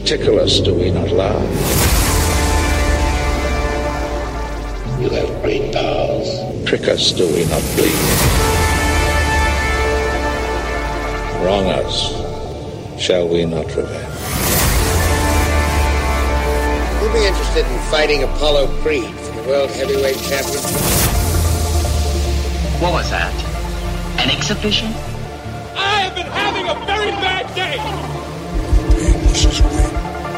tickle us, do we not laugh? You have great powers. Trick us, do we not bleed? Wrong us, shall we not revenge? Who'd be interested in fighting Apollo Creed for the World Heavyweight Championship? What was that? An exhibition? I have been having a very bad day! This is win.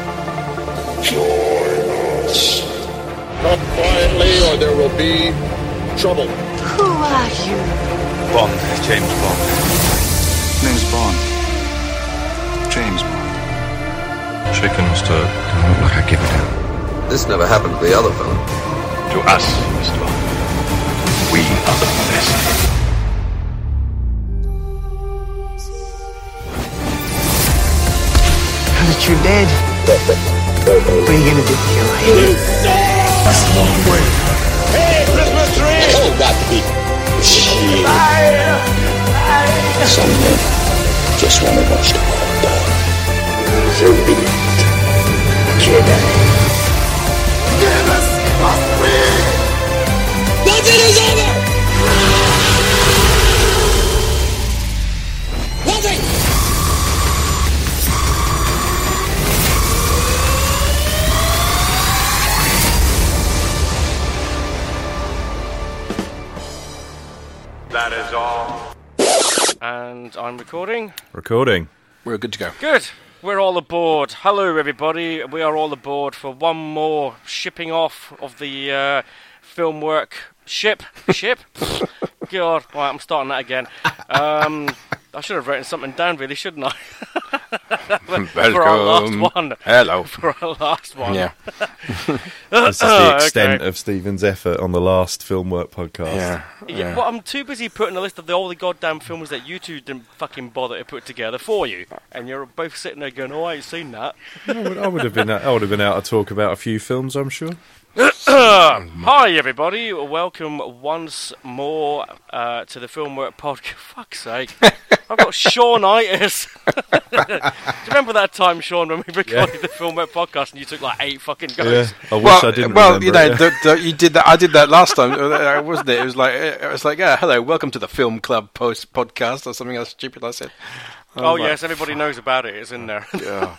Join us. Come quietly or there will be trouble. Who are you? Bond, James Bond. Name's Bond. James Bond. Chicken stirred. Don't look like I give it up. This never happened to the other fellow. To us, Mr. Bond. We are the best. You're dead. What are you gonna do? Kill me? That's a long way. Hey, Christmas tree! Hold that beat. Shit. Some men just want to watch the world burn. So be it. Jedi. Give us a free. Nothing is over! Nothing! That is all. And I'm recording. Recording. We're good to go. Good. We're all aboard. Hello, everybody. We are all aboard for one more shipping off of the film work ship. God, right, I'm starting that again. I should have written something down, really, shouldn't I? For our last one. Hello. For our last one. Yeah. This is the extent of Stephen's effort on the last film work podcast. Yeah. Well, I'm too busy putting a list of all the goddamn films that you two didn't fucking bother to put together for you, and you're both sitting there going, "Oh, I ain't seen that." I would have been out to talk about a few films, I'm sure. Hi, everybody. Welcome once more to the Film Work Podcast. Fuck's sake. I've got Sean-itis. Do you remember that time, Sean, when we recorded the Film Work Podcast and you took like 8 fucking goes? Yeah, I wish I didn't Well, remember you did that. I did that last time, wasn't it? It was like, yeah, hello, welcome to the Film Club podcast or something else stupid I said. Yes, everybody knows about it. It's in there. Yeah.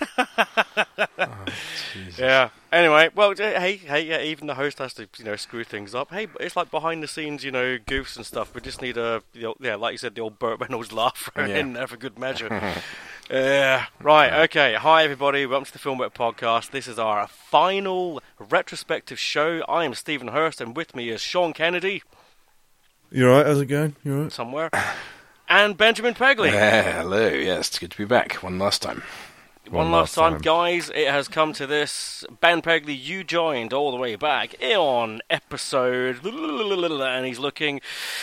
Yeah. Anyway, well, hey, even the host has to, screw things up. Hey, it's like behind the scenes, goofs and stuff. We just need like you said, the old Burt Reynolds laugh in there for good measure. Right, okay. Hi, everybody. Welcome to the Film Work Podcast. This is our final retrospective show. I am Stephen Hurst, and with me is Sean Kennedy. You alright? How's it going? You alright? Somewhere. And Benjamin Pegley. Hello. Yes, it's good to be back. One last time. One last time, guys. It has come to this. Ben Pegley, you joined all the way back on episode, and he's looking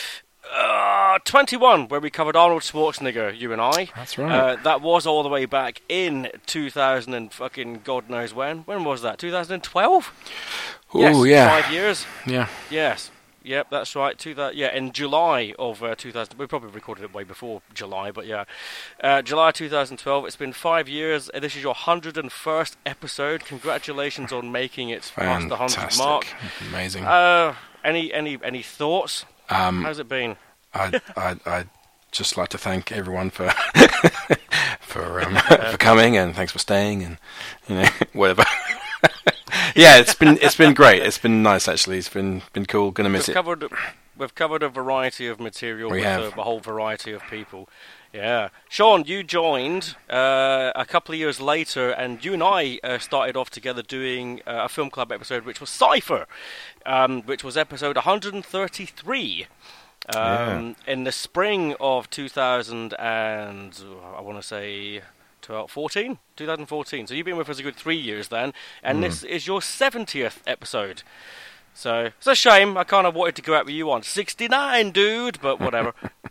21, where we covered Arnold Schwarzenegger, you and I. That's right. That was all the way back in 2000 and fucking God knows when. When was that? 2012? Oh, yeah. 5 years. Yeah. Yes. Yep, that's right. In July of 2000. We probably recorded it way before July, but yeah. July 2012. It's been 5 years. This is your 101st episode. Congratulations on making it past the 100 mark. Amazing. Any thoughts? How's it been? I'd just like to thank everyone for for coming, and thanks for staying, and whatever. Yeah, it's been great. It's been nice, actually. It's been cool. Gonna miss it. We've covered a variety of material with a whole variety of people. Yeah, Sean, you joined a couple of years later, and you and I started off together doing a film club episode, which was Cypher, which was episode 133. In the spring of 2000 and I want to say 2014. So you've been with us a good 3 years then, and this is your 70th episode. So it's a shame. I kind of wanted to go out with you on 69, dude, but whatever.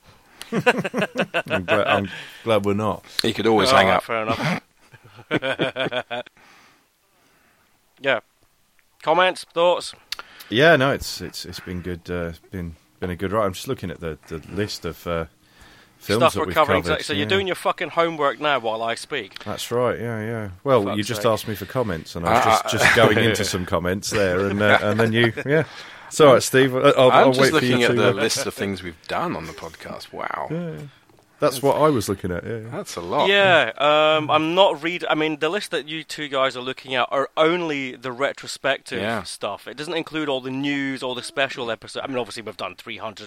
I'm glad we're not. You could always hang up. Fair enough. Yeah. Comments, thoughts? Yeah, no, it's been good. Been a good ride. I'm just looking at the list of stuff we're covering. So you're doing your fucking homework now while I speak. That's right. Yeah. Well, you just asked me for comments, and I was just going into some comments there, and then you. Yeah. It's all right, Steve. I'll just wait for looking you at the list of things we've done on the podcast. Wow. Yeah. That's what I was looking at. Yeah. That's a lot. Yeah. I'm not reading. I mean, the list that you two guys are looking at are only the retrospective stuff. It doesn't include all the news, all the special episodes. I mean, obviously we've done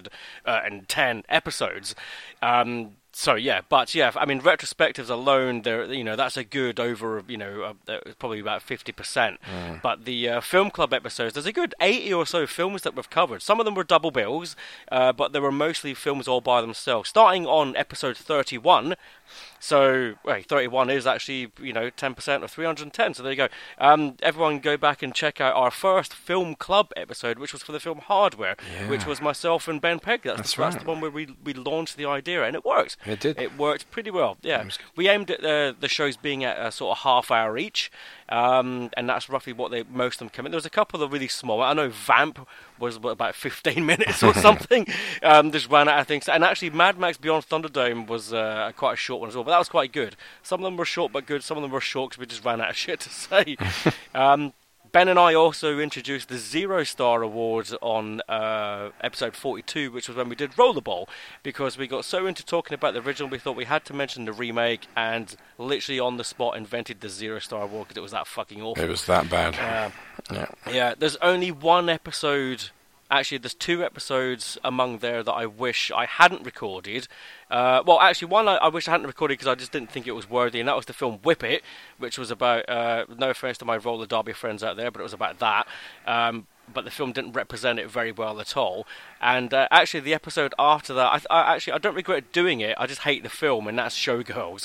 310 episodes. So yeah, but yeah, I mean, retrospectives alone, that's a good over, probably about 50%. But the film club episodes, there's a good 80 or so films that we've covered. Some of them were double bills, but they were mostly films all by themselves. Starting on episode 31. So, 31 is actually, 10% of 310. So there you go. Everyone go back and check out our first film club episode, which was for the film Hardware, which was myself and Ben Pegg. That's the one where we launched the idea, and it worked. It did. It worked pretty well, yeah. We aimed at the shows being at a sort of half hour each, and that's roughly what most of them come in. There was a couple of really small. I know Vamp was about 15 minutes or something. Just ran out of things. And actually, Mad Max Beyond Thunderdome was quite a short one as well, but that was quite good. Some of them were short but good. Some of them were short because we just ran out of shit to say. Ben and I also introduced the Zero Star Awards on episode 42, which was when we did Rollerball, because we got so into talking about the original, we thought we had to mention the remake, and literally on the spot invented the Zero Star Award because it was that fucking awful. It was that bad. Yeah, there's only one episode. Actually, there's 2 episodes among there that I wish I hadn't recorded. Well, actually, one I wish I hadn't recorded because I just didn't think it was worthy, and that was the film Whip It, which was about, no offense to my roller derby friends out there, but it was about that. But the film didn't represent it very well at all. And actually, the episode after that, I don't regret doing it. I just hate the film, and that's Showgirls.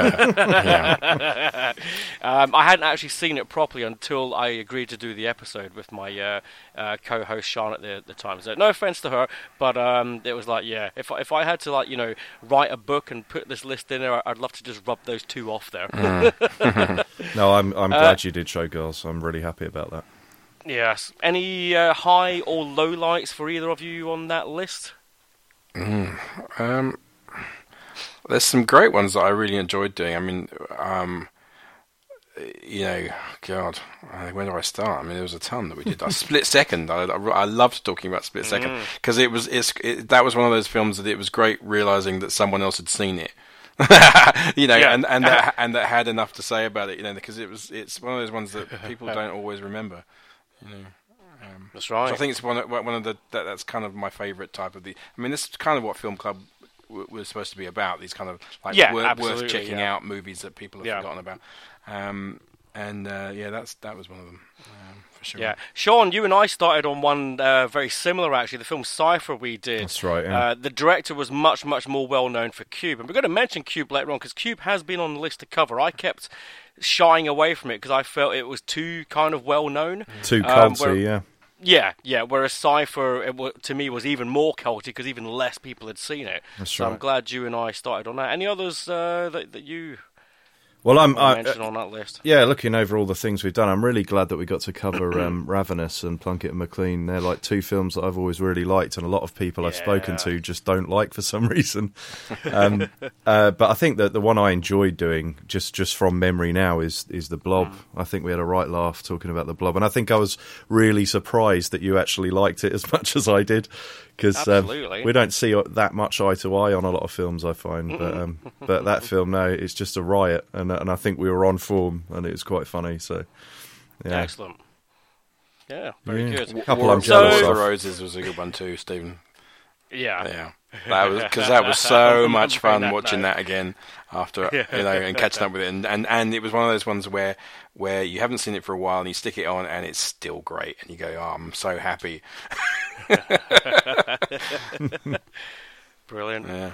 I hadn't actually seen it properly until I agreed to do the episode with my co-host Sean at the time. So no offense to her, but it was like, yeah, if I had to write a book and put this list in there, I'd love to just rub those 2 off there. No, I'm glad you did Showgirls. I'm really happy about that. Yes. Any high or low lights for either of you on that list? There's some great ones that I really enjoyed doing. I mean, God, when do I start? I mean, there was a ton that we did. Split Second. I loved talking about Split Second because that was one of those films that it was great realizing that someone else had seen it. And that had enough to say about it, because it's one of those ones that people don't always remember. That's right. So I think it's one of that's kind of my favourite type of I mean, this is kind of what Film Club was supposed to be about. These kind of worth checking out movies that people have forgotten about. That was one of them for sure. Yeah, Sean, you and I started on one very similar actually. The film Cypher we did. That's right. Yeah. The director was much more well known for Cube, and we're going to mention Cube later on because Cube has been on the list to cover. I kept shying away from it because I felt it was too kind of well known, too culty. Yeah. Whereas Cypher, to me, was even more culty because even less people had seen it. That's so right. I'm glad you and I started on that. Any others that you? Well, mention on that list. Yeah, looking over all the things we've done, I'm really glad that we got to cover Ravenous and Plunkett and McLean. They're like 2 films that I've always really liked, and a lot of people I've spoken to just don't like for some reason. But I think that the one I enjoyed doing, just from memory now, is The Blob. I think we had a right laugh talking about The Blob, and I think I was really surprised that you actually liked it as much as I did, because we don't see that much eye to eye on a lot of films, I find. But that film, no, it's just a riot, and I think we were on form, and it was quite funny. So, yeah. Excellent. Yeah, very good. A couple I'm jealous of. Roses was a good one too, Stephen. Yeah. That was so much fun watching that again after and catching up with it, and it was one of those ones where you haven't seen it for a while and you stick it on and it's still great and you go, oh, I'm so happy. Brilliant. Yeah.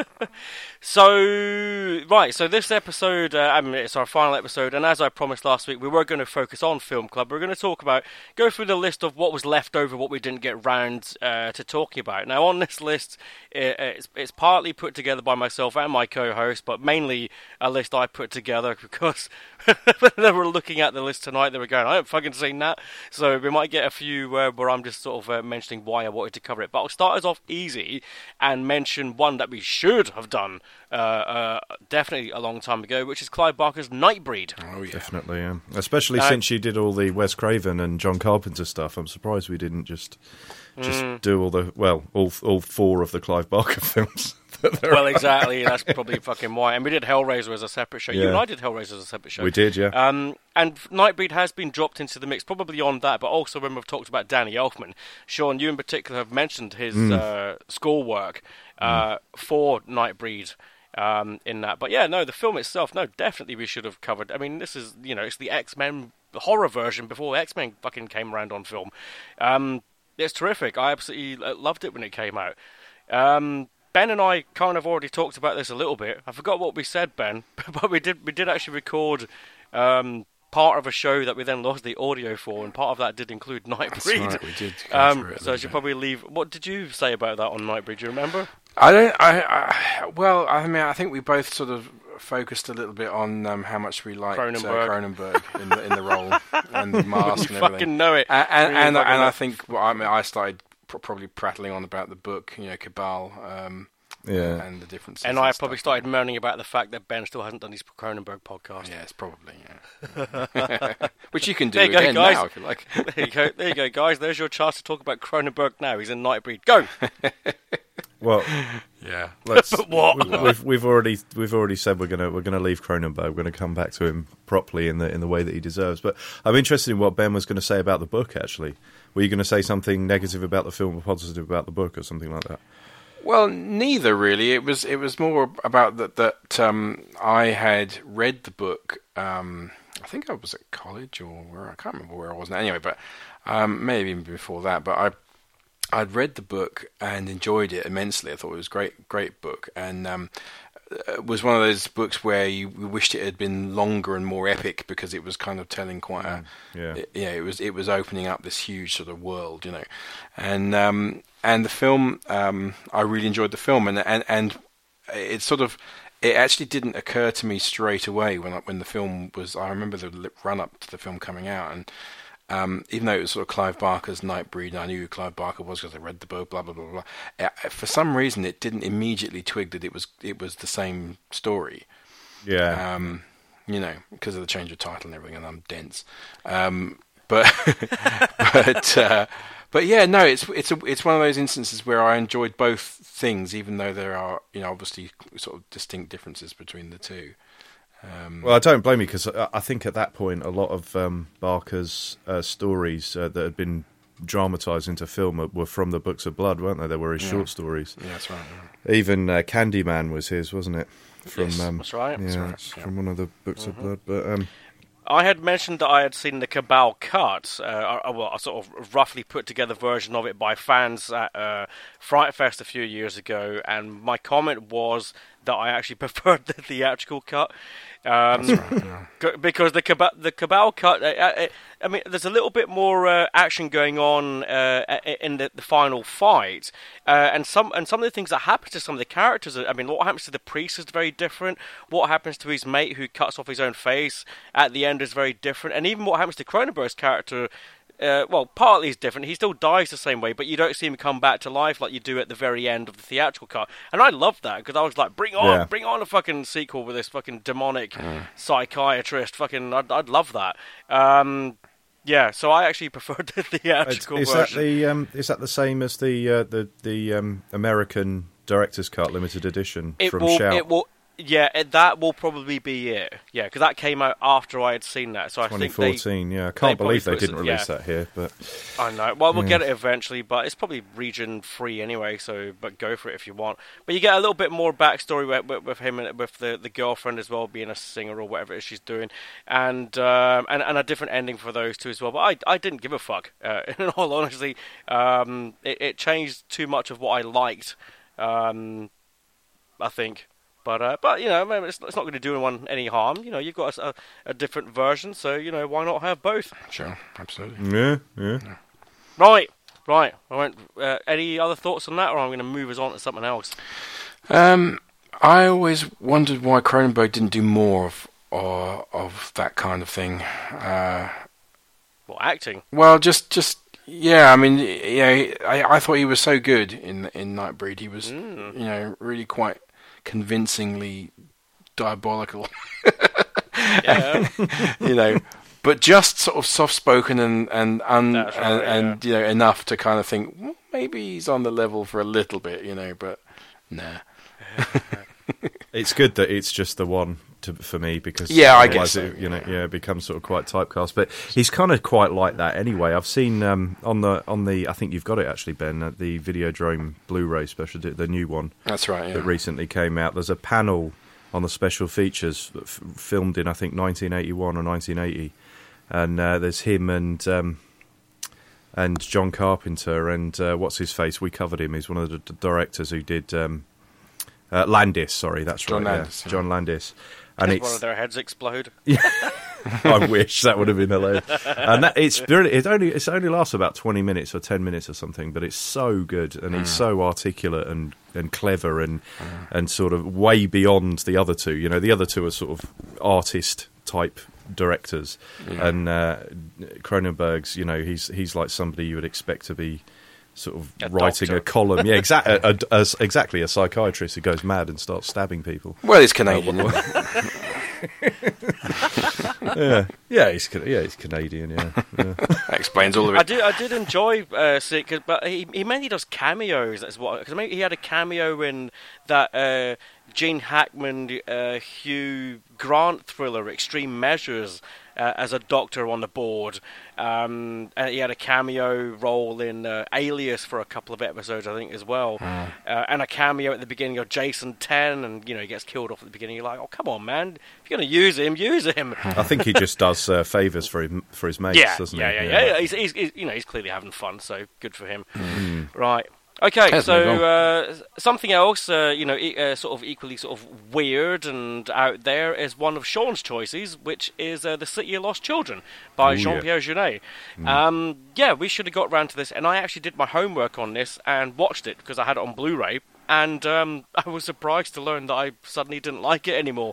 So this episode, it's our final episode, and as I promised last week, we were going to focus on Film Club. We're going to go through the list of what was left over, what we didn't get round to talking about. Now, on this list, it's partly put together by myself and my co-host, but mainly a list I put together because when they were looking at the list tonight, they were going, I haven't fucking seen that. So we might get a few where I'm just sort of mentioning why I wanted to cover it. But I'll start us off easy and mention mention one that we should have done definitely a long time ago, which is Clive Barker's Nightbreed. Oh, yeah. Definitely, yeah. Especially since you did all the Wes Craven and John Carpenter stuff. I'm surprised we didn't just do all 4 of the Clive Barker films. Well, exactly. That's probably fucking why. And we did Hellraiser as a separate show. Yeah. You and I did Hellraiser as a separate show. We did, yeah. And Nightbreed has been dropped into the mix, probably on that, but also when we've talked about Danny Elfman. Sean, you in particular have mentioned his schoolwork for Nightbreed in that. But yeah, no, the film itself, no, definitely we should have covered. I mean, this is, it's the X-Men horror version before X-Men fucking came around on film. It's terrific. I absolutely loved it when it came out. Ben and I kind of already talked about this a little bit. I forgot what we said, Ben, but we did actually record part of a show that we then lost the audio for, and part of that did include Nightbreed. That's right, we did. So I should probably leave. What did you say about that on Nightbreed? Do you remember? I think we both sort of focused a little bit on how much we liked Cronenberg in the role and the mask and everything. Fucking know it. And I think I started probably prattling on about the book, Cabal. And the differences. And I probably started moaning about the fact that Ben still hasn't done his Cronenberg podcast. Yes, probably, yeah. Which you can do again now, if you like. There you go, guys. There's your chance to talk about Cronenberg now. He's in Nightbreed. Go! Well, yeah. Let's, but what? We've already said we're gonna leave Cronenberg. We're gonna come back to him properly in the way that he deserves. But I'm interested in what Ben was going to say about the book. Actually, were you going to say something negative about the film or positive about the book or something like that? Well, neither really. It was more about that I had read the book. I think I was at college or where, I can't remember where I was now. Anyway, but maybe even before that. But I'd read the book and enjoyed it immensely. I thought it was a great book, and it was one of those books where you wished it had been longer and more epic, because it was kind of telling quite it was opening up this huge sort of world, and the film, I really enjoyed the film, and it sort of, it actually didn't occur to me straight away when the film was. I remember the run up to the film coming out, and even though it was sort of Clive Barker's Nightbreed, and I knew who Clive Barker was because I read the book, blah blah blah blah. For some reason, it didn't immediately twig that it was the same story. Yeah. Because of the change of title and everything, and I'm dense. But yeah, no, it's one of those instances where I enjoyed both things, even though there are obviously sort of distinct differences between the two. Well, I don't blame you, because I think at that point a lot of Barker's stories that had been dramatised into film were from the Books of Blood, weren't they? They were his short stories. Yeah, that's right. Yeah. Even Candyman was his, wasn't it? Yes, that's right. Yeah, that's right. From one of the Books of Blood. But I had mentioned that I had seen the Cabal cut, a sort of roughly put together version of it by fans at Fright Fest a few years ago, and my comment was that I actually preferred the theatrical cut. That's right, yeah. Because the Cabal cut, I mean, there's a little bit more action going on in the final fight, and some of the things that happen to some of the characters. I mean, what happens to the priest is very different. What happens to his mate who cuts off his own face at the end is very different, and even what happens to Cronenberg's character. Partly is different. He still dies the same way, but you don't see him come back to life like you do at the very end of the theatrical cut. And I loved that, because I was like, bring on a fucking sequel with this fucking demonic psychiatrist. Fucking, I'd love that. So I actually preferred the theatrical version. Is that the same as the American director's cut limited edition from Shout? Yeah, that will probably be it. Yeah, because that came out after I had seen that. So 2014, I can't believe they didn't release that here. But I know. Well, we'll get it eventually, but it's probably region free anyway. But go for it if you want. But you get a little bit more backstory with him and with the girlfriend as well, being a singer or whatever it is she's doing, and a different ending for those two as well. But I didn't give a fuck. In all honesty, it changed too much of what I liked. I think. But it's not going to do anyone any harm. You've got a different version, so why not have both? Sure, absolutely. Yeah. Right. I won't. Any other thoughts on that, or I'm going to move us on to something else? I always wondered why Cronenberg didn't do more of that kind of thing. Acting? Well, just Yeah, I mean, I thought he was so good in Nightbreed. He was, really quite convincingly diabolical. Yeah. But just sort of soft-spoken and enough to kind of think, well, maybe he's on the level for a little bit, but nah. It's good that it's just the one for me, because I guess so. It becomes sort of quite typecast. But he's kind of quite like that anyway. I've seen on the I think you've got it actually, Ben, at the Videodrome Blu-ray special, the new one. That's right. Yeah. That recently came out. There's a panel on the special features filmed in I think 1981 or 1980, and there's him and John Carpenter and what's his face. We covered him. He's one of the directors who did. Landis, sorry, that's John right. Landis, yeah. John Landis. And one of their heads explode. Yeah, I wish that would have been hilarious. And it's only lasts about 20 minutes or 10 minutes or something, but it's so good, and he's so articulate and clever and sort of way beyond the other two. The other two are sort of artist type directors, and Cronenberg's. He's like somebody you would expect to be sort of writing a column. Yeah, exactly. A psychiatrist who goes mad and starts stabbing people. Well, he's Canadian. He's Canadian. Yeah. That explains all of it. I did enjoy Sick, but he mainly does cameos. That's what, because he had a cameo in that Gene Hackman, Hugh Grant thriller, Extreme Measures. As a doctor on the board. He had a cameo role in Alias for a couple of episodes, I think, as well. And a cameo at the beginning of Jason 10, and he gets killed off at the beginning. You're like, oh, come on, man. If you're going to use him. I think he just does favours for his mates, doesn't he? Yeah. He's clearly having fun, so good for him. Right. Okay, so something else, sort of equally sort of weird and out there is one of Sean's choices, which is The City of Lost Children by Jean-Pierre Jeunet. We should have got round to this, and I actually did my homework on this and watched it because I had it on Blu-ray, and I was surprised to learn that I suddenly didn't like it anymore.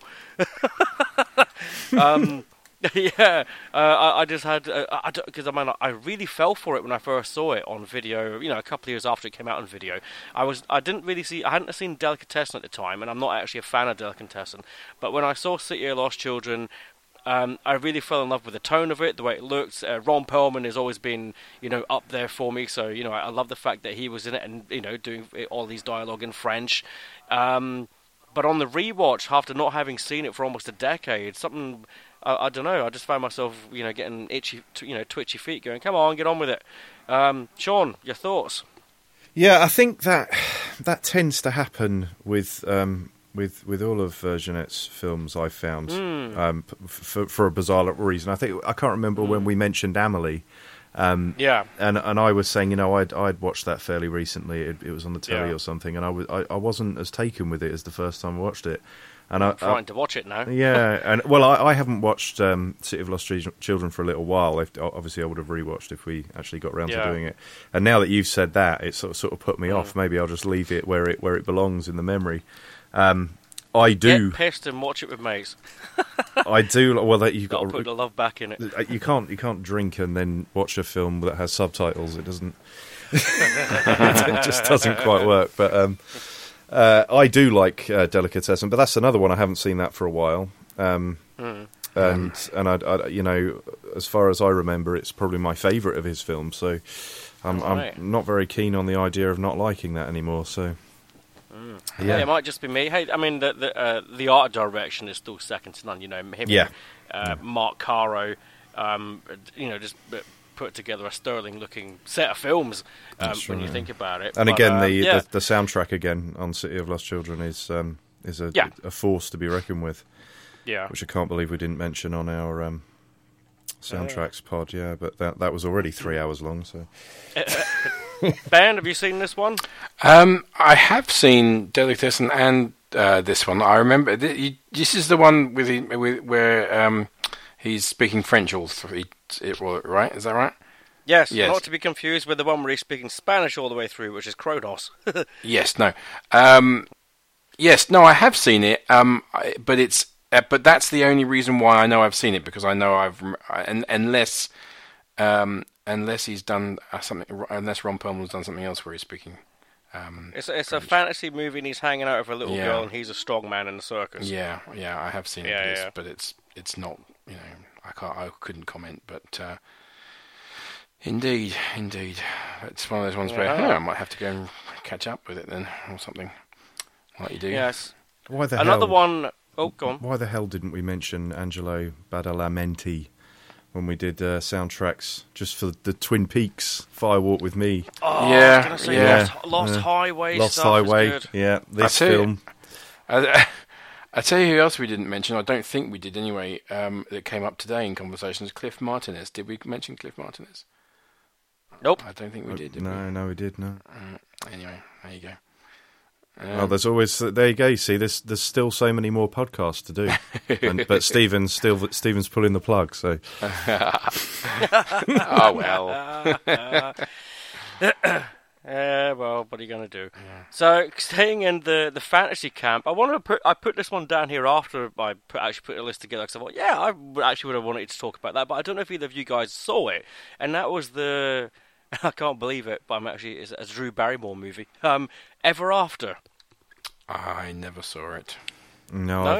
I just had because I really fell for it when I first saw it on video. A couple of years after it came out on video, I hadn't seen Delicatessen at the time, and I'm not actually a fan of Delicatessen. But when I saw City of Lost Children, I really fell in love with the tone of it, the way it looked. Ron Perlman has always been, up there for me. So I love the fact that he was in it and doing all these dialogue in French. But on the rewatch, after not having seen it for almost a decade, something. I don't know. I just found myself, getting itchy, twitchy feet, going, "Come on, get on with it." Sean, your thoughts? Yeah, I think that tends to happen with all of Jeanette's films. I've found for a bizarre reason. I can't remember when we mentioned Amélie. And I was saying, I'd watched that fairly recently. It was on the telly or something, and I wasn't as taken with it as the first time I watched it. And I'm trying to watch it now. Yeah, and I haven't watched City of Lost Children for a little while. Obviously, I would have rewatched if we actually got around to doing it. And now that you've said that, it sort of put me off. Maybe I'll just leave it where it belongs in the memory. I do get pissed and watch it with mates. I do. Well, that you've got to put the love back in it. You can't drink and then watch a film that has subtitles. It doesn't. It just doesn't quite work. But I do like Delicatessen, but that's another one. I haven't seen that for a while. And I as far as I remember, it's probably my favourite of his films. So I'm not very keen on the idea of not liking that anymore. So. Yeah, it might just be me. Hey, I mean, the art direction is still second to none. Him and Mark Caro, just put together a sterling-looking set of films when you think about it. And again, the soundtrack again on City of Lost Children is a force to be reckoned with. Yeah, which I can't believe we didn't mention on our soundtracks pod. Yeah, but that was already 3 hours long. So. Ben, have you seen this one? I have seen Delicatessen and this one. I remember this is the one where he's speaking French all through it, right? Is that right? Yes, not to be confused with the one where he's speaking Spanish all the way through, which is Kronos. Yes, no. I have seen it, but it's but that's the only reason why I know I've seen it, because I know unless unless he's done something. Unless Ron Perlman's done something else where he's speaking. It's a fantasy movie, and he's hanging out with a little girl, and he's a strong man in the circus. Yeah, I have seen it, but it's not. I couldn't comment, but indeed, it's one of those ones where I might have to go and catch up with it then, or something like you do. Yes. Another one. Oh, go on. Why the hell didn't we mention Angelo Badalamenti when we did soundtracks just for the Twin Peaks Firewalk with Me? Oh, Lost Highway. Lost stuff Highway. Is good. Yeah, this film. I tell you who else we didn't mention. I don't think we did anyway. That came up today in conversations. Cliff Martinez. Did we mention Cliff Martinez? Nope. I don't think we did. No, we did. No. Anyway, there you go. Well, there's always there you go. You see, there's still so many more podcasts to do, but Stephen's pulling the plug. So, oh well. Well, what are you going to do? Yeah. So, staying in the fantasy camp, I put this one down here after I actually put a list together, because I thought, I actually would have wanted to talk about that, but I don't know if either of you guys saw it, and that was I can't believe it, but it's a Drew Barrymore movie, Ever After. I never saw it. No?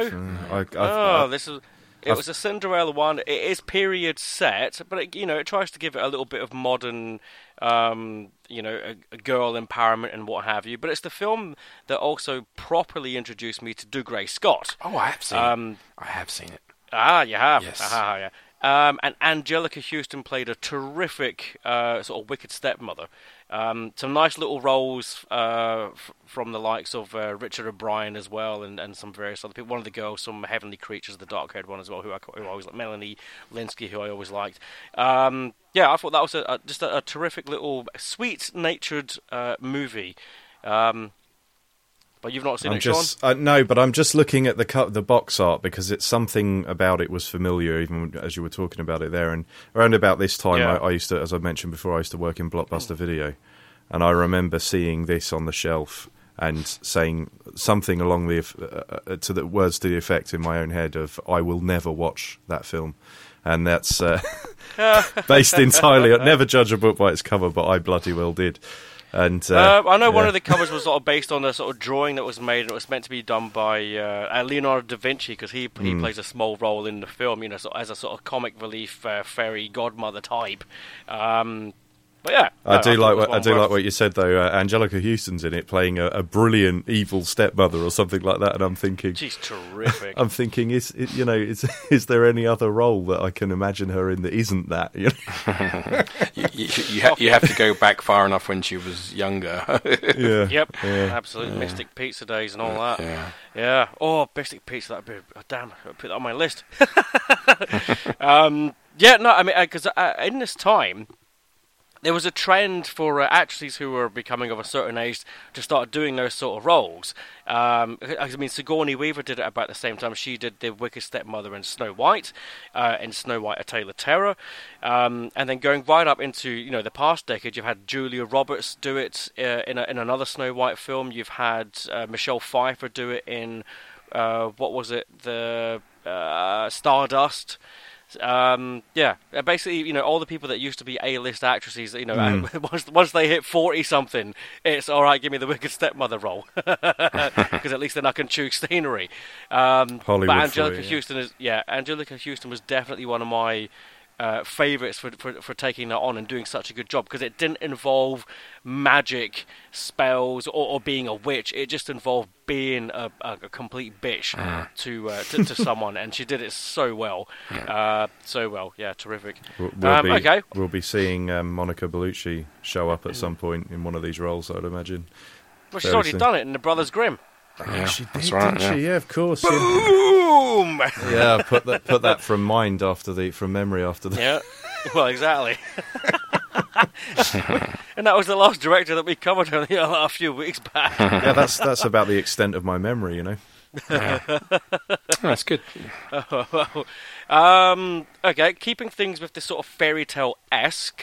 It was a Cinderella one. It is period set, but it tries to give it a little bit of modern, a girl empowerment and what have you. But it's the film that also properly introduced me to Dougray Scott. Oh, I have seen it. I have seen it. Ah, you have? Yes. Yeah. And Angelica Houston played a terrific sort of wicked stepmother. Some nice little roles from the likes of Richard O'Brien as well, and some various other people. One of the girls, some Heavenly Creatures, the dark-haired one as well, who I always like, Melanie Linsky, who I always liked. I thought that was just a terrific little sweet-natured movie. But you've not seen it, Sean? No, but I'm just looking at the box art because it's something about it was familiar, even as you were talking about it there. And around about this time, I used to, as I mentioned before, I used to work in Blockbuster Video, and I remember seeing this on the shelf and saying something along to the words to the effect in my own head of "I will never watch that film," and that's based entirely. Never judge a book by its cover, but I bloody well did. And I know one of the covers was sort of based on a sort of drawing that was made, and it was meant to be done by Leonardo da Vinci, because he plays a small role in the film, as a sort of comic relief fairy godmother type. But yeah, I do like what you said though. Angelica Houston's in it, playing a brilliant evil stepmother or something like that, and I'm thinking she's terrific. I'm thinking, is there any other role that I can imagine her in that isn't that? You have to go back far enough when she was younger. Yep. Absolutely. Mystic Pizza days and all that. Yeah. Oh, Mystic Pizza. That'd be damn. I'll put that on my list. Because in this time, there was a trend for actresses who were becoming of a certain age to start doing those sort of roles. Sigourney Weaver did it about the same time. She did the Wicked Stepmother in Snow White, in Snow White: A Tale of Terror. And then going right up into the past decade, you've had Julia Roberts do it in another Snow White film. You've had Michelle Pfeiffer do it in, the Stardust. Basically, all the people that used to be A-list actresses, once they hit 40-something, it's all right. Give me the Wicked Stepmother role, because at least then I can choose scenery. Hollywood, but Angelica Houston was definitely one of my favourites for taking that on and doing such a good job, because it didn't involve magic, spells, or being a witch. It just involved being a complete bitch to someone, and she did it so well. Terrific. We'll be seeing Monica Bellucci show up at some point in one of these roles, I'd imagine. Well, she's already done it in The Brothers Grimm. Yeah, she did, didn't she? Yeah, of course. Boom! Yeah, put that from memory after that. Yeah, well, exactly. And that was the last director that we covered only a few weeks back. Yeah, that's about the extent of my memory, Yeah. That's good. Okay, keeping things with this sort of fairy tale-esque.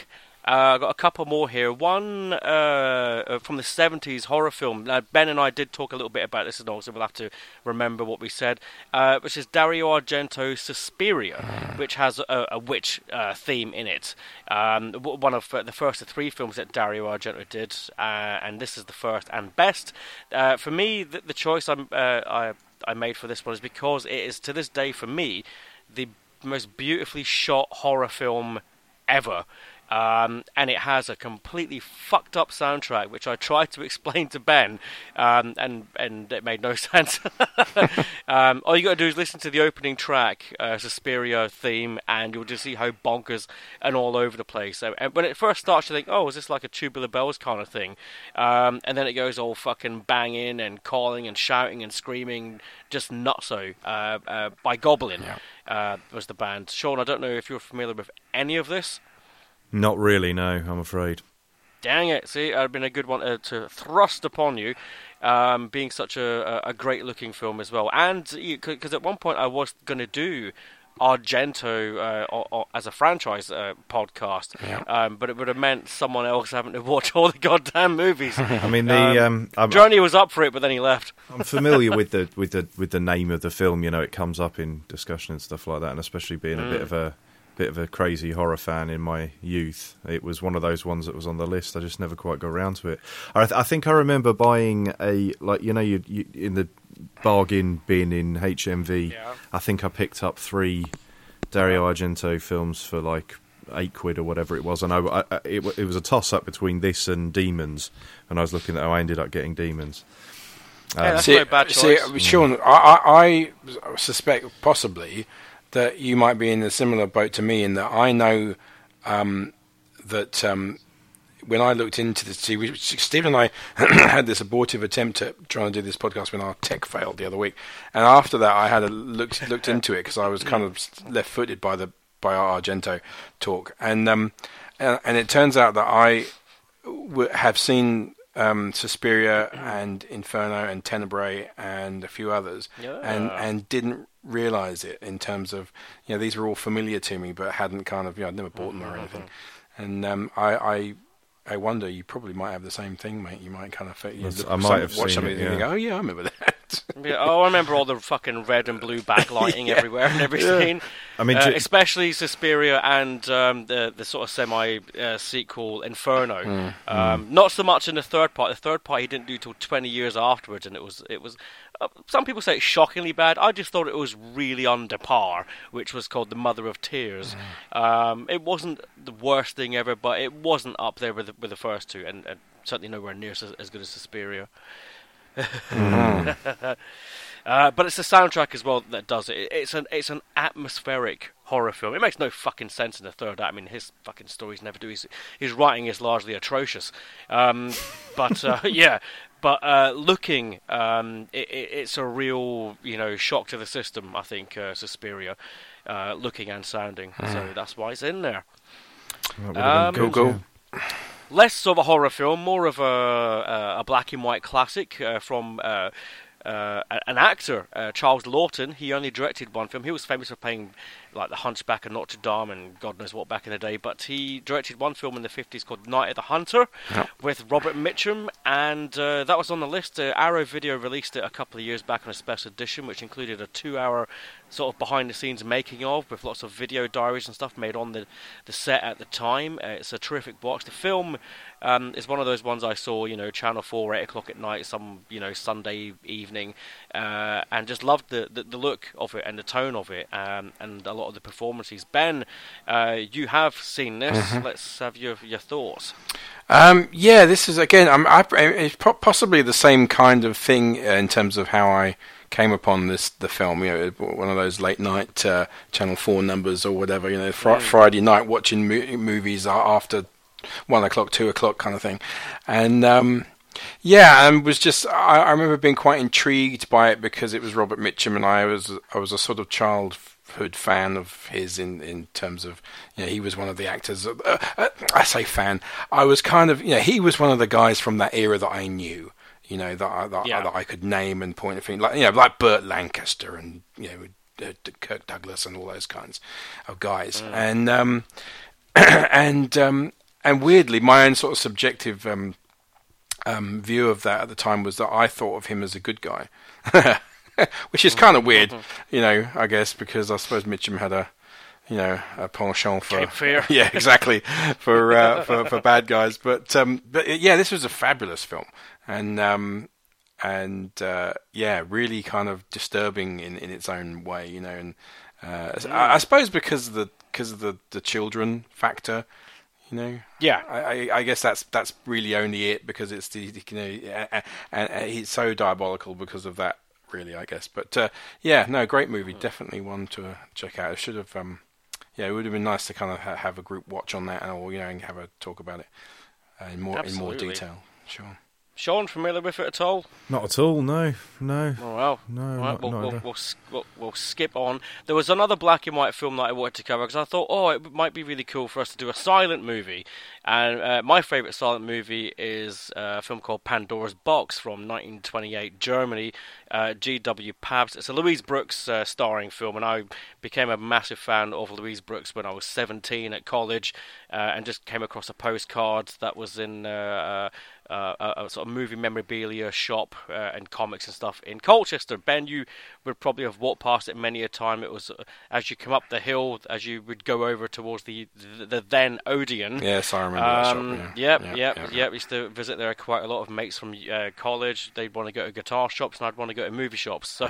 I've got a couple more here. One from the 70s horror film. Ben and I did talk a little bit about this, and also we'll have to remember what we said, which is Dario Argento's Suspiria, which has a witch theme in it. One of the first of 3 films that Dario Argento did, and this is the first and best. For me, the choice I made for this one is because it is, to this day, for me, the most beautifully shot horror film ever. And it has a completely fucked up soundtrack, which I tried to explain to Ben, and it made no sense. All you got to do is listen to the opening track, Suspiria theme, and you'll just see how bonkers and all over the place. So, and when it first starts, you think, oh, is this like a Tubular Bells kind of thing? And then it goes all fucking banging and calling and shouting and screaming, just nutso. By Goblin was the band. Sean, I don't know if you're familiar with any of this. Not really, no, I'm afraid. Dang it. See, it would have been a good one to thrust upon you, being such a great-looking film as well. And, because at one point I was going to do Argento as a franchise podcast, but it would have meant someone else having to watch all the goddamn movies. I mean, Journey was up for it, but then he left. I'm familiar with the name of the film. You know, it comes up in discussion and stuff like that, and especially being a bit of a crazy horror fan in my youth, it was one of those ones that was on the list. I just never quite got around to it. I think I remember buying you in the bargain bin in HMV. Yeah. I think I picked up 3 Dario Argento films for like £8 or whatever it was, and it was a toss up between this and Demons, and I was looking at. I ended up getting Demons. That's no bad choice. Sean, I suspect possibly that you might be in a similar boat to me, in that I know that when I looked into this, Steve and I had this abortive attempt at trying to do this podcast when our tech failed the other week, and after that I had looked into it because I was kind of left-footed by our Argento talk, and it turns out that I have seen Suspiria and Inferno and Tenebrae and a few others, and didn't realize it in terms of, these were all familiar to me, but hadn't kind of, I'd never bought them or anything. And I wonder, you probably might have the same thing, mate. You might kind of I might have watched something and go, oh yeah, I remember that. I remember all the fucking red and blue backlighting everywhere in every scene. I mean, especially Suspiria and the sort of semi sequel Inferno. Not so much in the third part. The third part he didn't do till 20 years afterwards, and it was. Some people say it's shockingly bad. I just thought it was really under par, which was called The Mother of Tears. It wasn't the worst thing ever, but it wasn't up there with the first 2, and certainly nowhere near as good as Suspiria. But it's the soundtrack as well that does it. It's an atmospheric horror film. It makes no fucking sense in the third act. I mean, his fucking stories never do. His writing is largely atrocious. But looking, it's a real, shock to the system, I think, Suspiria, looking and sounding. So that's why it's in there. Go. Less of a horror film, more of a black and white classic from an actor, Charles Laughton. He only directed one film. He was famous for playing like the Hunchback of Notre Dame and God knows what back in the day, but he directed one film in the 50s called Night of the Hunter with Robert Mitchum, and that was on the list. Arrow Video released it a couple of years back on a special edition, which included a 2-hour sort of behind-the-scenes making of, with lots of video diaries and stuff made on the set at the time. It's a terrific watch. The film is one of those ones I saw, Channel 4, 8 o'clock at night, some, Sunday evening, and just loved the look of it and the tone of it, and a lot of the performances. Ben, you have seen this. Let's have your thoughts. This is, again, it's possibly the same kind of thing in terms of how I came upon the film. One of those late night Channel 4 numbers or whatever, Friday night watching movies after 1 o'clock, 2 o'clock kind of thing. And and was just, I remember being quite intrigued by it because it was Robert Mitchum, and I was a sort of childhood fan of his in terms of, he was one of the actors. I say fan. I was kind of, he was one of the guys from that era that I knew. That I could name and point a finger, like Burt Lancaster and Kirk Douglas and all those kinds of guys, and weirdly, my own sort of subjective view of that at the time was that I thought of him as a good guy, which is kind of weird, I guess, because I suppose Mitchum had a penchant for Cape Fear. Yeah, exactly, for bad guys. But yeah, this was a fabulous film, and really kind of disturbing in its own way, and I suppose because of the children factor. Yeah, I guess that's really only it, because it's and he's so diabolical because of that, really, I guess. But great movie, definitely one to check out. It should have, it would have been nice to kind of have a group watch on that, and have a talk about it in more detail. Sure. Sean, familiar with it at all? Not at all, no. Oh, well. No, right, not we'll skip on. There was another black and white film that I wanted to cover, because I thought, it might be really cool for us to do a silent movie. And my favourite silent movie is a film called Pandora's Box from 1928, Germany, G.W. Pabst. It's a Louise Brooks starring film, and I became a massive fan of Louise Brooks when I was 17 at college, and just came across a postcard that was in a sort of movie memorabilia shop and comics and stuff in Colchester. Ben, you would probably have walked past it many a time. It was as you come up the hill, as you would go over towards the then Odeon. Yes, I remember that shop. Yeah. We used to visit there quite a lot of mates from college. They'd want to go to guitar shops, and I'd want to go to movie shops. So,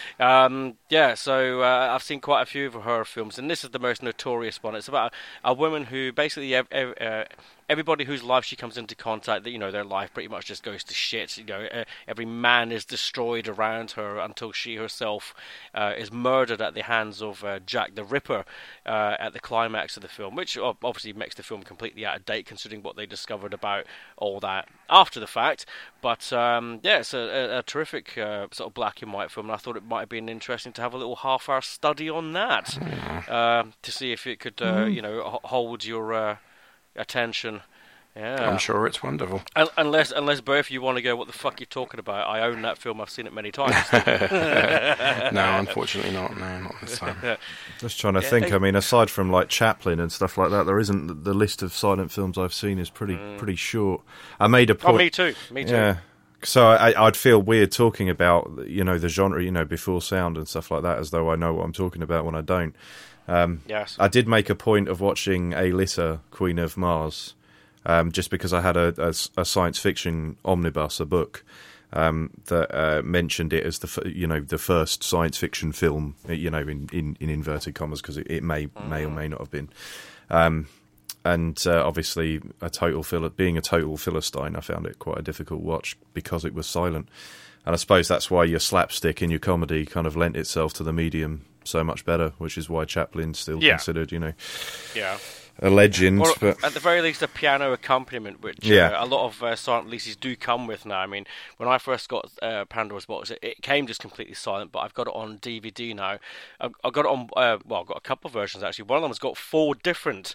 I've seen quite a few of her films, and this is the most notorious one. It's about a woman who basically everybody whose life she comes into contact, their life pretty much just goes to shit. Every man is destroyed around her until she herself is murdered at the hands of Jack the Ripper at the climax of the film, which obviously makes the film completely out of date considering what they discovered about all that after the fact. But it's a terrific sort of black and white film, and I thought it might have been interesting to have a little half-hour study on that to see if it could hold your attention. Yeah, I'm sure it's wonderful. Unless both you want to go, what the fuck you're talking about? I own that film. I've seen it many times. No, unfortunately not. No, not this time. Just trying to think. I mean, aside from like Chaplin and stuff like that, there isn't the list of silent films I've seen is pretty short. I made a point. Oh, me too. Yeah. So I'd feel weird talking about the genre, before sound and stuff like that, as though I know what I'm talking about when I don't. Yes. I did make a point of watching Alyssa, Queen of Mars, just because I had a science fiction omnibus, a book that mentioned it as the first science fiction film, in inverted commas, because it may or may not have been. And obviously, being a total Philistine, I found it quite a difficult watch because it was silent. And I suppose that's why your slapstick and your comedy kind of lent itself to the medium so much better, which is why Chaplin's still considered, a legend. Or but at the very least, a piano accompaniment, which a lot of silent releases do come with now. I mean, when I first got Pandora's Box, it came just completely silent, but I've got it on DVD now. I've got it on, I've got a couple of versions, actually. One of them has got 4 different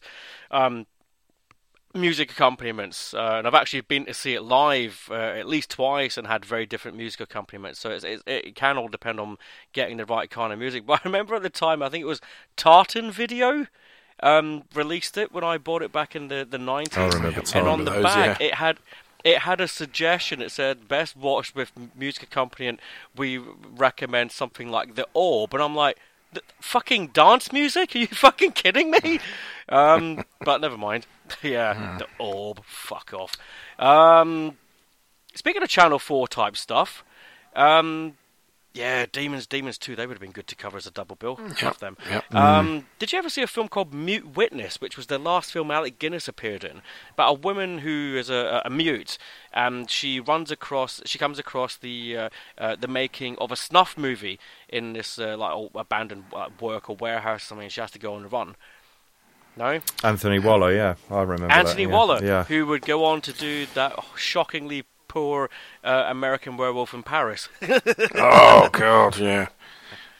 music accompaniments, and I've actually been to see it live at least twice and had very different music accompaniments, so it can all depend on getting the right kind of music. But I remember at the time, I think it was Tartan Video released it when I bought it back in the 90s. I remember and on the back it had a suggestion. It said best watched with music accompaniment, we recommend something like The Orb, and I'm like, fucking dance music? Are you fucking kidding me? But never mind. The Orb. Fuck off. Speaking of Channel 4 type stuff, Demons 2, they would have been good to cover as a double bill. Love them. Yep. Did you ever see a film called Mute Witness, which was the last film Alec Guinness appeared in, about a woman who is a mute, and she comes across the making of a snuff movie in this abandoned work or warehouse or something, and she has to go on the run. No? Anthony Waller, I remember Anthony that, Waller, who would go on to do that shockingly poor American Werewolf in Paris. Oh God, yeah,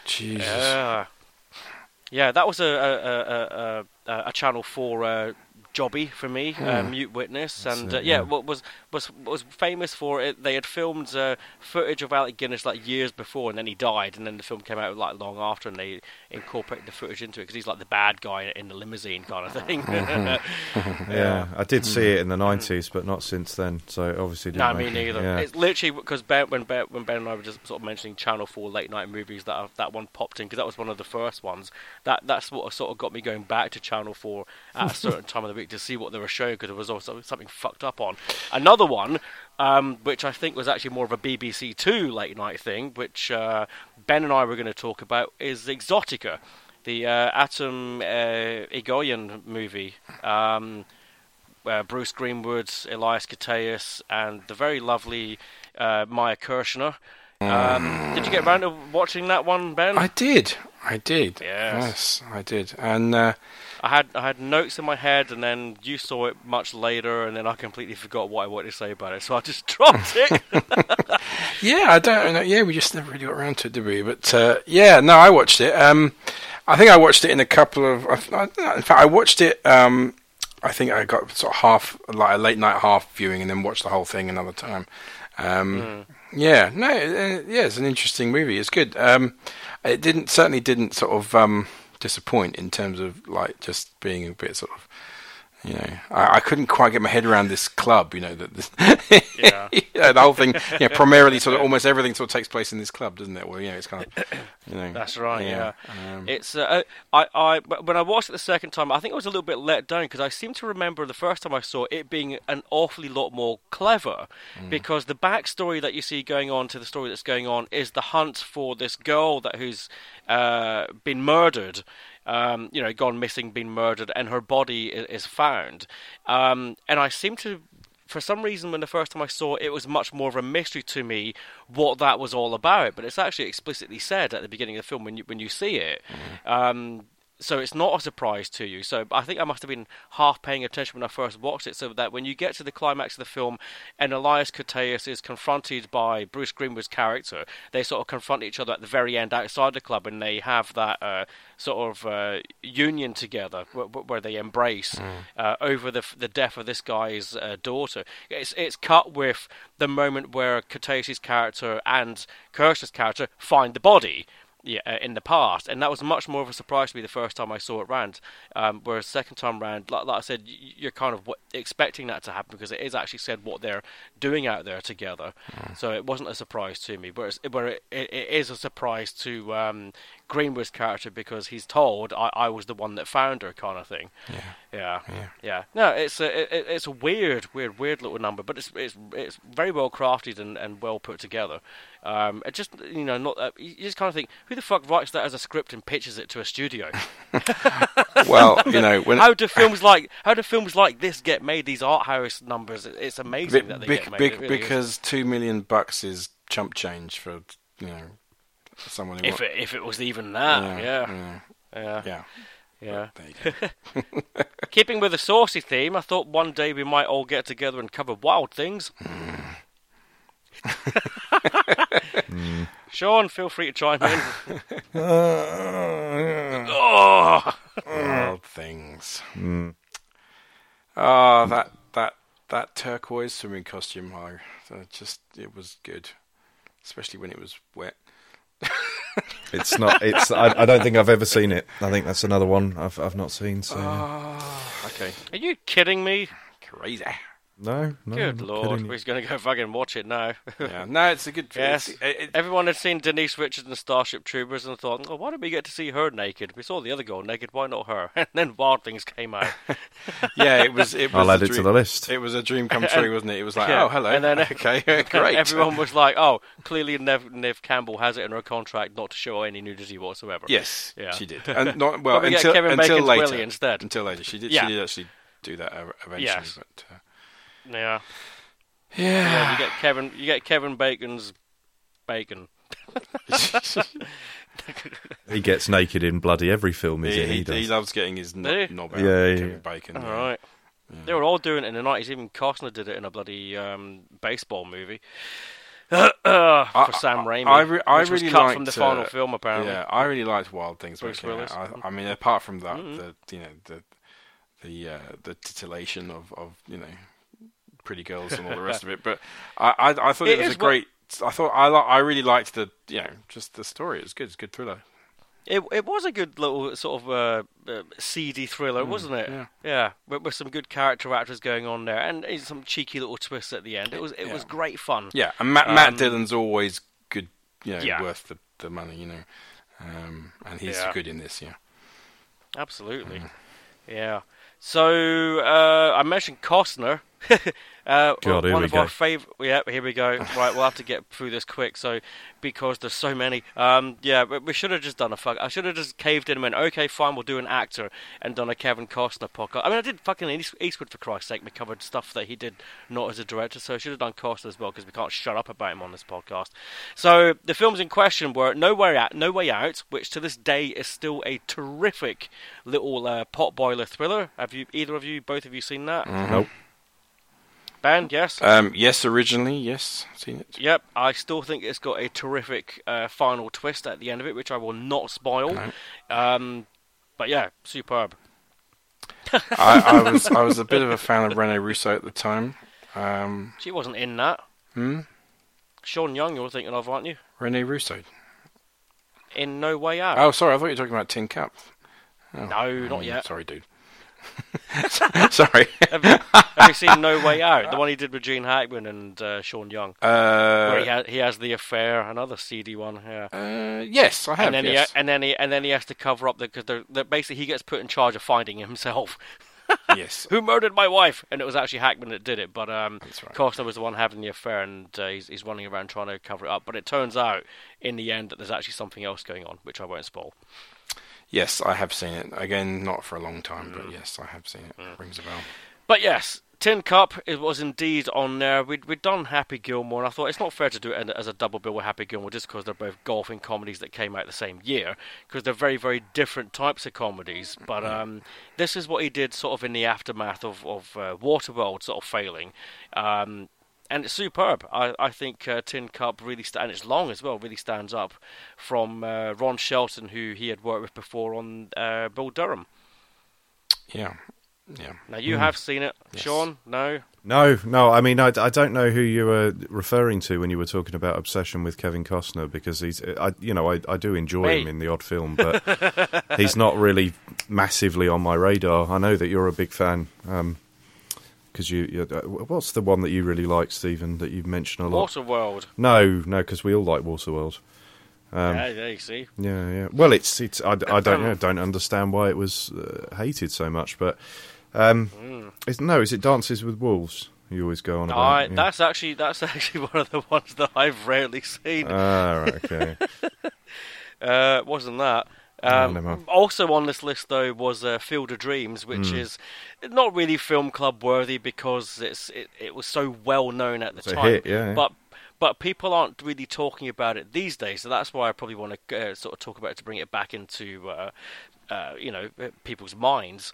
Jesus. Yeah, that was a Channel 4 jobby for me, Mute Witness, and what was famous for it. They had filmed footage of Alec Guinness like years before, and then he died, and then the film came out like long after, and they incorporated the footage into it because he's like the bad guy in the limousine kind of thing. Yeah, I did see it in the 90s, but not since then. So obviously, didn't me neither. Yeah. It's literally because when Ben and I were just sort of mentioning Channel 4 late night movies, that one popped in because that was one of the first ones. That's what sort of got me going back to Channel 4 at a certain time of the week to see what they were showing, because there was also something fucked up on. Another one, which I think was actually more of a BBC Two late night thing, which Ben and I were going to talk about, is Exotica, the Atom Egoyan movie. Bruce Greenwood, Elias Koteas, and the very lovely Maya Kirshner. Did you get around to watching that one, Ben? I did. Yes, I did. And I had notes in my head, and then you saw it much later, and then I completely forgot what I wanted to say about it, so I just dropped it. Yeah, I don't know. Yeah, we just never really got around to it, did we? But I watched it. I think I watched it in a couple of. In fact, I watched it. I think I got sort of half, like a late night half viewing, and then watched the whole thing another time. Yeah, no, it's an interesting movie. It's good. It certainly didn't sort of disappoint in terms of like just being a bit sort of, you know, I couldn't quite get my head around this club, you know, that this, the whole thing, primarily sort of almost everything sort of takes place in this club, doesn't it? Well, it's kind of, you know. That's right. Yeah. It's I when I watched it the second time, I think I was a little bit let down because I seem to remember the first time I saw it being an awfully lot more clever, because the backstory that you see going on to the story that's going on is the hunt for this girl who's been murdered. Gone missing, been murdered, and her body is found. And I seem to, for some reason, when the first time I saw it, it was much more of a mystery to me what that was all about. But it's actually explicitly said at the beginning of the film when you see it. So it's not a surprise to you. So I think I must have been half paying attention when I first watched it, so that when you get to the climax of the film and Elias Koteas is confronted by Bruce Greenwood's character, they sort of confront each other at the very end outside the club, and they have that sort of union together where they embrace over the death of this guy's daughter. It's cut with the moment where Koteas' character and Kirshner's character find the body. In the past, and that was much more of a surprise to me the first time I saw it round. Whereas second time round, like I said, you're kind of expecting that to happen because it is actually said what they're doing out there together. So it wasn't a surprise to me. Where it is a surprise to Greenwood's character because he's told I was the one that found her, kind of thing. Yeah. No, it's a weird little number, but it's very well crafted and well put together. It just you just kind of think, who the fuck writes that as a script and pitches it to a studio? Well, how do films like this get made? These art house numbers, it's amazing that they get made. Because $2 million is chump change for someone. If it was even that, yeah. There you go. Keeping with the saucy theme, I thought one day we might all get together and cover Wild Things. Sean, feel free to chime in. Wild Things. That turquoise swimming costume, it was good, especially when it was wet. It's not. I don't think I've ever seen it. I think that's another one I've not seen. So. Okay. Are you kidding me? Crazy. No. Good Lord, we're going to go fucking watch it now. No, it's a good. Yes. Everyone had seen Denise Richards and Starship Troopers and thought, why did we get to see her naked? We saw the other girl naked. Why not her? And then Wild Things came out. Yeah, it was. I'll add it to the list. It was a dream come true, wasn't it? It was like, oh, hello. And then, okay, great. Everyone was like, oh, clearly Neve Campbell has it in her contract not to show any nudity whatsoever. Yes, yeah. She did. And until later. Willie instead. Until later, she did. Yeah. She did actually do that eventually. Yes. But, Yeah. You get Kevin Bacon's bacon. He gets naked in bloody every film, he loves getting his knob out. Kevin Bacon. All right. Yeah. They were all doing it in the 90s. Even Costner did it in a bloody baseball movie. For Sam Raimi, which I really was cut liked, from the final film, apparently. Yeah, I really liked Wild Things. Bruce Willis. I mean, apart from that, the titillation of pretty girls and all the rest of it. But I thought it was a great. I really liked just the story. It was good. It's a good thriller. It was a good little sort of seedy thriller, wasn't it? Yeah. With some good character actors going on there, and some cheeky little twists at the end. It was great fun. Yeah, and Matt Dillon's always good. Worth the money. And he's good in this. Yeah, absolutely. Yeah. So I mentioned Costner. One of our favorite. Yeah, here we go. Right, we'll have to get through this quick. So, because there's so many. We should have just done I should have just caved in and went, okay, fine, we'll do an actor and done a Kevin Costner podcast. I mean, I did fucking Eastwood, for Christ's sake. We covered stuff that he did not as a director, so I should have done Costner as well, because we can't shut up about him on this podcast. So the films in question were No Way Out, which to this day is still a terrific little potboiler thriller. Have both of you seen that? Mm-hmm. Nope. Ben, yes? Yes, originally, yes. Seen it. Yep, I still think it's got a terrific final twist at the end of it, which I will not spoil. No. But yeah, superb. I was a bit of a fan of Rene Russo at the time. She wasn't in that. Sean Young you're thinking of, aren't you? Rene Russo. In No Way Out. Oh, sorry, I thought you were talking about Tin Cup. Oh. No, not yet. Sorry, dude. Sorry. Have you seen No Way Out? The one he did with Gene Hackman and Sean Young, where he has the affair, another seedy one. Yeah. Yes, I have. And then he has to cover up because basically he gets put in charge of finding himself. Yes. Who murdered my wife? And it was actually Hackman that did it, but That's right. Costner was the one having the affair, and he's running around trying to cover it up. But it turns out in the end that there's actually something else going on, which I won't spoil. Yes, I have seen it. Again, not for a long time, but yes, I have seen it. Rings a bell. But yes, Tin Cup, it was indeed on there. We'd done Happy Gilmore, and I thought it's not fair to do it as a double bill with Happy Gilmore just because they're both golfing comedies that came out the same year, because they're very, very different types of comedies. But this is what he did sort of in the aftermath of Waterworld sort of failing. And it's superb. I think Tin Cup really and it's long as well, really stands up from Ron Shelton, who he had worked with before on Bull Durham. Yeah. Now you have seen it, yes. Sean? No. I mean, I don't know who you were referring to when you were talking about obsession with Kevin Costner, because I do enjoy him in the odd film, but he's not really massively on my radar. I know that you're a big fan. Because what's the one that you really like, Stephen, that you've mentioned a lot? Waterworld. No, because we all like Waterworld. Yeah, you see. Yeah. Well, it's I don't understand why it was hated so much, but is it Dances with Wolves? You always go on about. That's actually one of the ones that I've rarely seen. Right, okay. Wasn't that? Also on this list, though, was Field of Dreams, which is not really film club worthy because it was so well known at the time. Hit, yeah. But people aren't really talking about it these days, so that's why I probably want to sort of talk about it to bring it back into people's minds.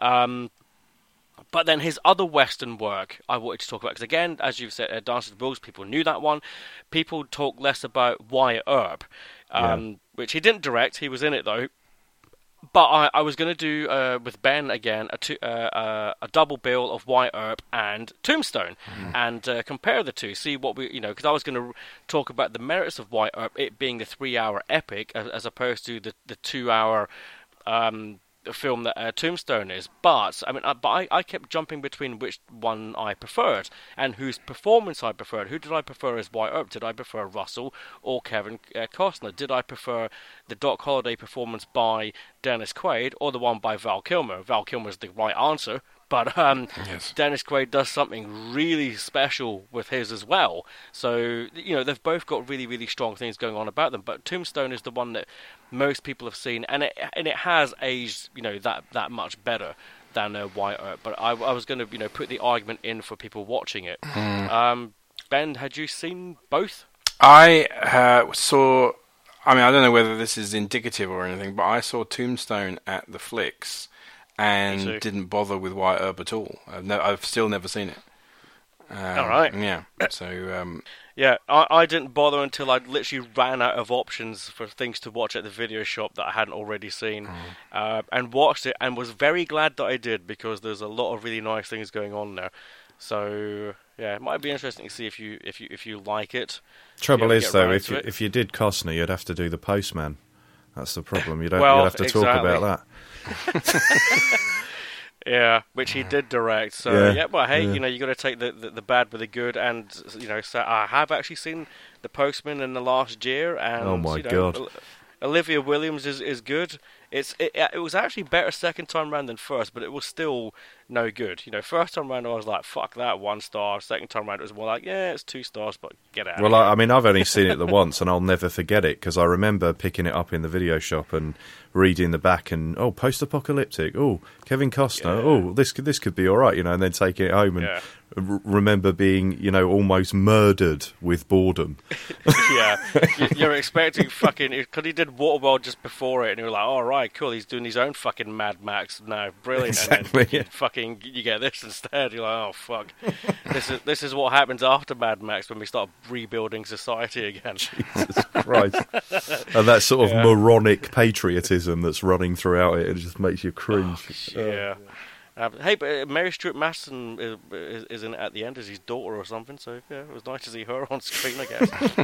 But then his other Western work I wanted to talk about, because again, as you've said, Dances with Wolves, people knew that one. People talk less about Wyatt Earp, which he didn't direct. He was in it, though. But I was going to do, with Ben again, a double bill of Wyatt Earp and Tombstone, and compare the two, see what because I was going to talk about the merits of Wyatt Earp, it being the 3-hour epic, as opposed to the 2-hour film that Tombstone is. But I kept jumping between which one I preferred and whose performance I preferred. Who did I prefer as Wyatt Earp? Did I prefer Russell or Kevin Costner? Did I prefer the Doc Holliday performance by Dennis Quaid or the one by Val Kilmer? Val Kilmer's the right answer, but yes. Dennis Quaid does something really special with his as well. So they've both got really, really strong things going on about them. But Tombstone is the one that most people have seen, and it has aged that much better than Wyatt Earp. But I was going to put the argument in for people watching it. Ben, had you seen both? I saw. I don't know whether this is indicative or anything, but I saw Tombstone at the Flicks and didn't bother with Wyatt Earp at all. I've still never seen it. All right. Yeah. So. Yeah, I didn't bother until I literally ran out of options for things to watch at the video shop that I hadn't already seen, and watched it, and was very glad that I did, because there's a lot of really nice things going on there. So yeah, it might be interesting to see if you like it. Trouble is though, if you did Costner, you'd have to do The Postman. That's the problem. You'd have to talk about that. Yeah, which he did direct. So yeah, but hey, you got to take the bad with the good, and so I have actually seen The Postman in the last year, and oh my god, Olivia Williams is good. It was actually better second time round than first, but it was still no good. First time round I was like, fuck that, 1 star. Second time round it was more like, yeah, it's 2 stars, but get out. Well, I mean, I've only seen it the once, and I'll never forget it, because I remember picking it up in the video shop and reading the back, and post-apocalyptic, Kevin Costner, this could be all right, and then taking it home and remember being, almost murdered with boredom. Yeah, you're expecting fucking, because he did Waterworld just before it, and you're like, all right, cool, he's doing his own fucking Mad Max now, brilliant. Exactly, and then fucking you get this instead. You're like, oh fuck, this is what happens after Mad Max, when we start rebuilding society again. Jesus Christ. And that sort of moronic patriotism that's running throughout it just makes you cringe. Yeah. Hey, but Mary Stuart Masterson is in it at the end as his daughter or something, so yeah, it was nice to see her on screen, I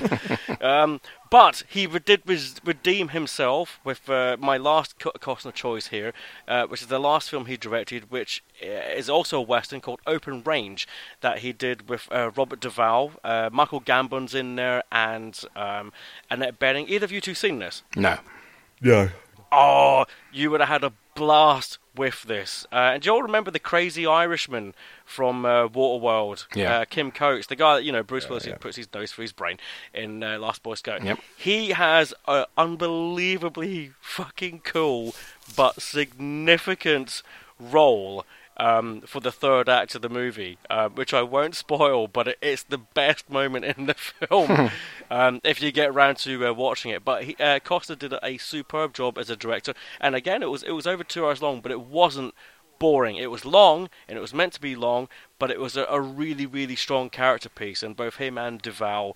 guess. But he did redeem himself with my last Costner choice here, which is the last film he directed, which is also a Western called Open Range, that he did with Robert Duvall. Michael Gambon's in there, and Annette Bening. Either of you two seen this? No. Yeah. Oh, you would have had a blast with this. And do you all remember the crazy Irishman from Waterworld? Yeah. Kim Coates, the guy that, Bruce Willis puts his nose for his brain in Last Boy Scout. Yep. He has an unbelievably fucking cool but significant role for the third act of the movie, which I won't spoil, but it's the best moment in the film if you get around to watching it. But Costner did a superb job as a director, and again, it was over 2 hours long, but it wasn't boring. It was long, and it was meant to be long, but it was a really, really strong character piece, and both him and Duvall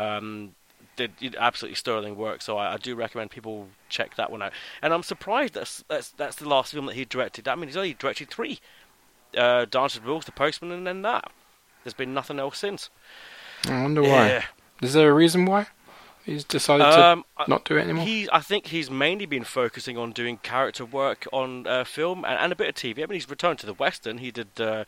did absolutely sterling work, so I do recommend people check that one out. And I'm surprised that's the last film that he directed. I mean, he's only directed 3. Dances with Wolves, The Postman, and then that. There's been nothing else since. I wonder why. Is there a reason why he's decided to not do it anymore? I think he's mainly been focusing on doing character work on film and a bit of TV. I mean, he's returned to the Western. He did the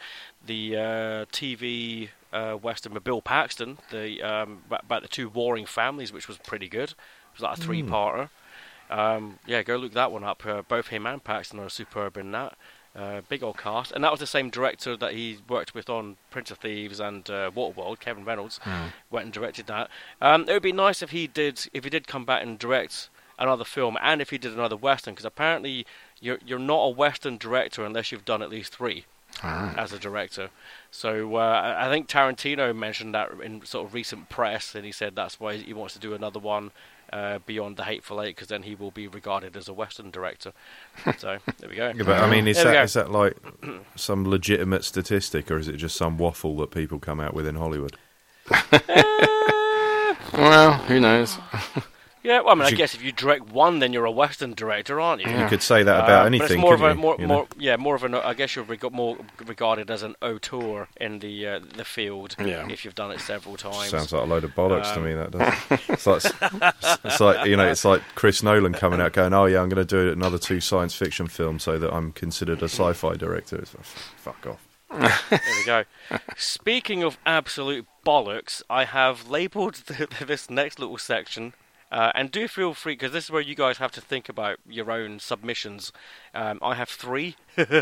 TV Western with Bill Paxton, about the 2 warring families, which was pretty good. It was like a 3-parter. Go look that one up. Both him and Paxton are superb in that. Big old cast, and that was the same director that he worked with on Prince of Thieves and Waterworld. Kevin Reynolds went and directed that. It would be nice if he did come back and direct another film, and if he did another Western, because apparently you're not a Western director unless you've done at least 3 as a director. So I think Tarantino mentioned that in sort of recent press, and he said that's why he wants to do another one beyond The Hateful Eight, because then he will be regarded as a Western director. So there we go. Yeah, but I mean, is that like some legitimate statistic, or is it just some waffle that people come out with in Hollywood? Well, who knows? Yeah, well, I mean, I guess if you direct one, then you're a Western director, aren't you? You could say that about anything. But it's more of an. I guess you're more regarded as an auteur in the field if you've done it several times. Sounds like a load of bollocks to me. That does. It's like it's like Chris Nolan coming out going, "Oh yeah, I'm going to do another 2 science fiction films so that I'm considered a sci-fi director." It's like, fuck off. There we go. Speaking of absolute bollocks, I have labelled this next little section. And do feel free, because this is where you guys have to think about your own submissions. I have 3.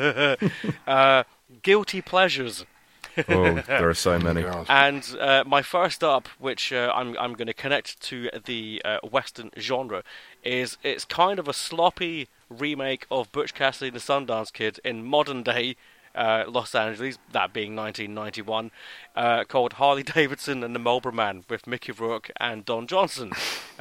Guilty pleasures. Oh, there are so many. And my first up, which I'm going to connect to the Western genre, is it's kind of a sloppy remake of Butch Cassidy and the Sundance Kid in modern day Los Angeles, that being 1991, called Harley Davidson and the Marlboro Man with Mickey Rourke and Don Johnson.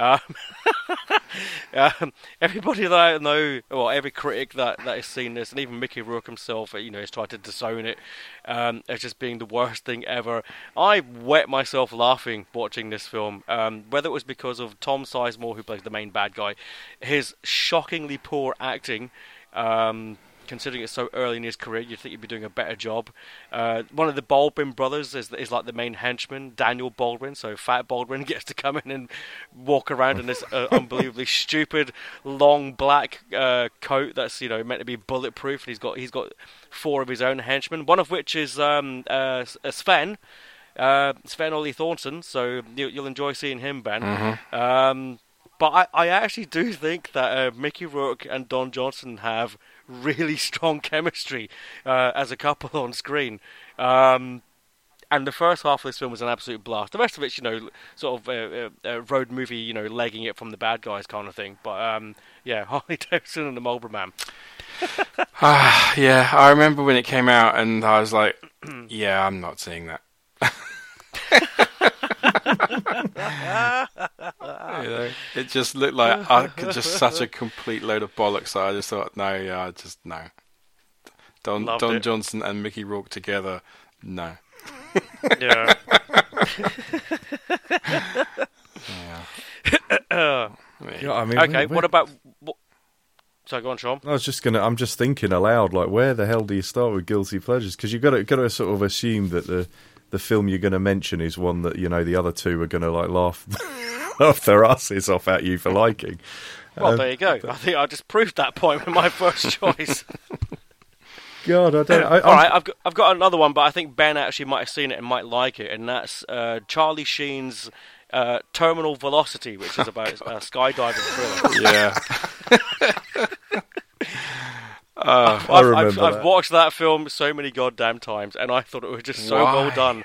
Everybody that I know, well, every critic that has seen this, and even Mickey Rourke himself, has tried to disown it as just being the worst thing ever. I wet myself laughing watching this film, whether it was because of Tom Sizemore, who plays the main bad guy, his shockingly poor acting, considering it's so early in his career, you'd think he'd be doing a better job. One of the Baldwin brothers is like the main henchman, Daniel Baldwin. So Fat Baldwin gets to come in and walk around in this unbelievably stupid long black coat that's meant to be bulletproof. And he's got 4 of his own henchmen, one of which is Sven. Sven Ole Thornton. So you'll enjoy seeing him, Ben. Mm-hmm. But I actually do think that Mickey Rourke and Don Johnson have really strong chemistry as a couple on screen. And the first half of this film was an absolute blast. The rest of it's, sort of a road movie, legging it from the bad guys kind of thing. But, Harley Davidson and the Marlboro Man. Yeah, I remember when it came out and I was like, yeah, I'm not seeing that. It just looked like just such a complete load of bollocks that I just thought, no. Don Johnson and Mickey Rourke together, no. Yeah. Okay, what about... So go on, Sean. I'm just thinking aloud, like, where the hell do you start with guilty pleasures? Because you've got to sort of assume that the film you're going to mention is one that the other two are going to laugh their asses off at you for liking. Well, there you go. I think I just proved that point with my first choice. God, I don't. All right, I've got another one, but I think Ben actually might have seen it and might like it, and that's Charlie Sheen's Terminal Velocity, which is about a skydiving thriller. Yeah. I've watched that film so many goddamn times, and I thought it was just so well done.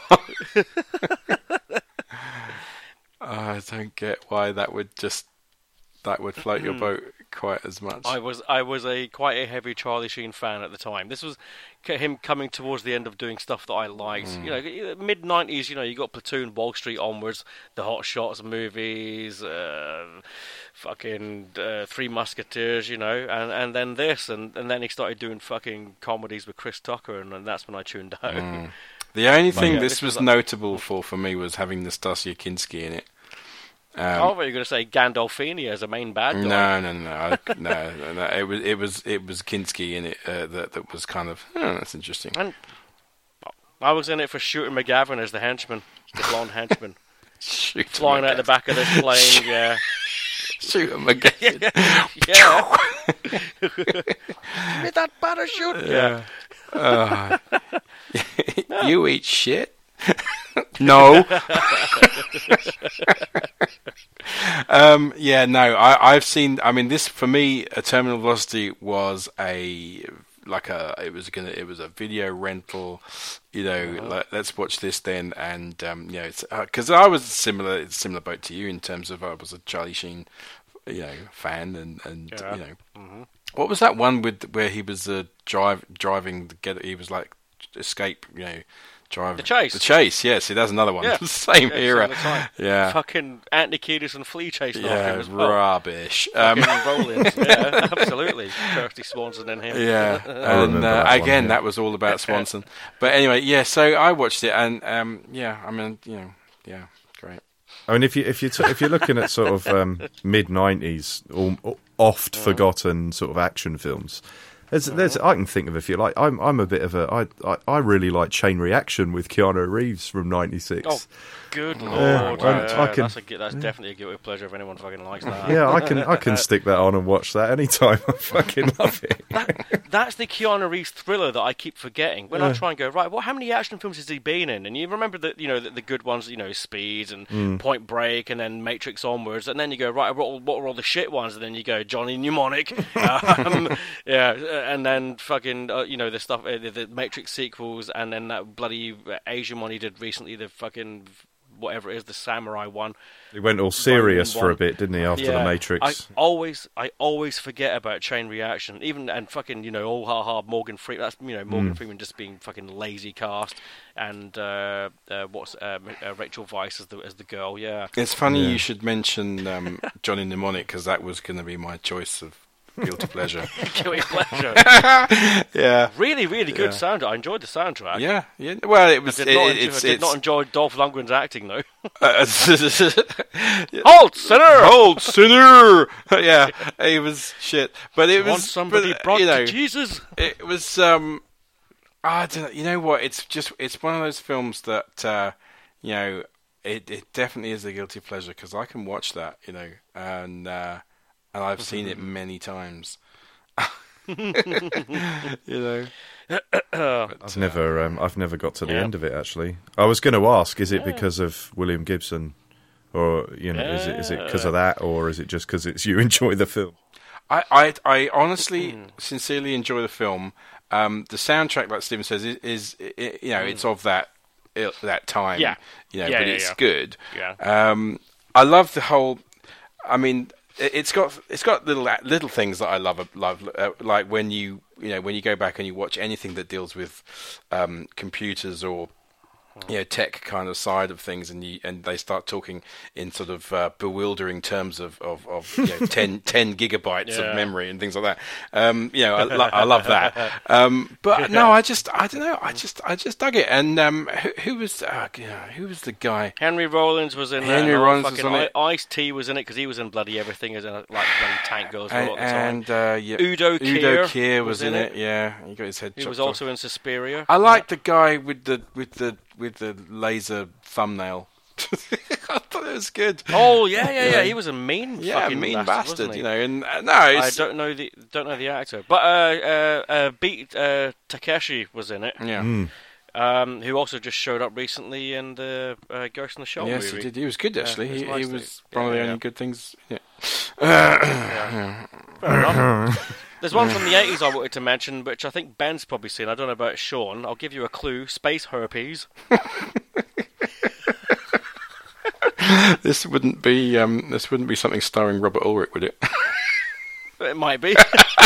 I don't get why that would float your boat quite as much. I was quite a heavy Charlie Sheen fan at the time. This was him coming towards the end of doing stuff that I liked. Mid-90s, you got Platoon, Wall Street onwards, the Hot Shots movies, Three Musketeers, and then this, and then he started doing fucking comedies with Chris Tucker, and that's when I tuned out. The only thing this was notable for me was having Nastasia Kinski in it. I thought you were going to say Gandolfini as a main bad guy. No. It was Kinski in it that was kind of that's interesting. And I was in it for Shooter McGavin as the henchman, the blonde henchman, flying out the back of this plane. Yeah, Shooter McGavin. Yeah. Give me that parachute. Yeah. You eat shit. No. I've seen. I mean, this for me, a Terminal Velocity was it was a video rental. Let's watch this then, and it's because I was similar boat to you in terms of I was a Charlie Sheen, fan, and Mm-hmm. What was that one where he was driving to get? He was like escape, Drive. The Chase. The Chase, yeah. See, that's another one. Yeah. Same era. Yeah. Fucking Anthony Kiedis and Flea chasing after him as well. Rubbish. Rollins, yeah, absolutely. Kirsty Swanson and him. Yeah. And again, that was all about Swanson. But anyway, yeah, so I watched it and, great. I mean, if you're looking at sort of mid-90s, oft forgotten sort of action films, there's I can think of a few. Like I'm a bit of I really like Chain Reaction with Keanu Reeves from '96. Oh, good lord! That's definitely a guilty pleasure if anyone fucking likes that. Yeah, I can stick that on and watch that anytime. I fucking love it. That's the Keanu Reeves thriller that I keep forgetting when I try and go right. Well, how many action films has he been in? And you remember the good ones, Speed and Point Break, and then Matrix onwards, and then you go right. What were all the shit ones? And then you go Johnny Mnemonic, and then fucking the stuff, the Matrix sequels, and then that bloody Asian one he did recently, the fucking whatever it is, the samurai one. He went all serious for a bit, didn't he? After the Matrix, I always forget about Chain Reaction, and fucking all Morgan Freeman. That's Morgan Freeman just being fucking lazy cast, and Rachel Weisz as the girl. Yeah, it's funny you should mention Johnny Mnemonic, because that was going to be my choice of guilty pleasure. Guilty pleasure. Yeah, really, really good soundtrack. I enjoyed the soundtrack. Yeah. Well, it was. I did not enjoy Dolph Lundgren's acting though. Hold, sinner! Yeah, it was shit. But it was somebody brought to Jesus. It was. I don't know. You know what? It's one of those films that it definitely is a guilty pleasure, because I can watch that, and I've seen it many times. I've never got to the end of it, actually. I was going to ask, is it because of William Gibson, or is it because of that, or is it just because you enjoy the film? I honestly, sincerely enjoy the film. The soundtrack, like Stephen says, is it's of that time. Yeah. But it's good. Yeah. I love the whole. I mean, it's got little things that I love, like when you go back and you watch anything that deals with computers or tech kind of side of things, and they start talking in sort of bewildering terms of 10 gigabytes of memory and things like that. I love that. But no, I don't know. I just dug it. And who was the guy? Henry Rollins was in Henry Rollins was in it. Ice-T was in it, because he was in bloody everything, as in like bloody Tank Girls all the time. And Udo Kier was in it. Yeah, he got his head chopped off. He was also in Suspiria. I like the guy with the laser thumbnail. I thought it was good. Oh yeah. He was a mean fucking bastard, wasn't he? And no, I don't know the actor, but Beat Takeshi was in it. Yeah. Who also just showed up recently in the Ghost in the Shell movie. Yes, he did. He was good, actually. He was one of the only good things. Yeah. Fair enough. There's one from the 80s I wanted to mention, which I think Ben's probably seen. I don't know about Sean. I'll give you a clue. Space Herpes. This wouldn't be something starring Robert Ulrich, would it? It might be.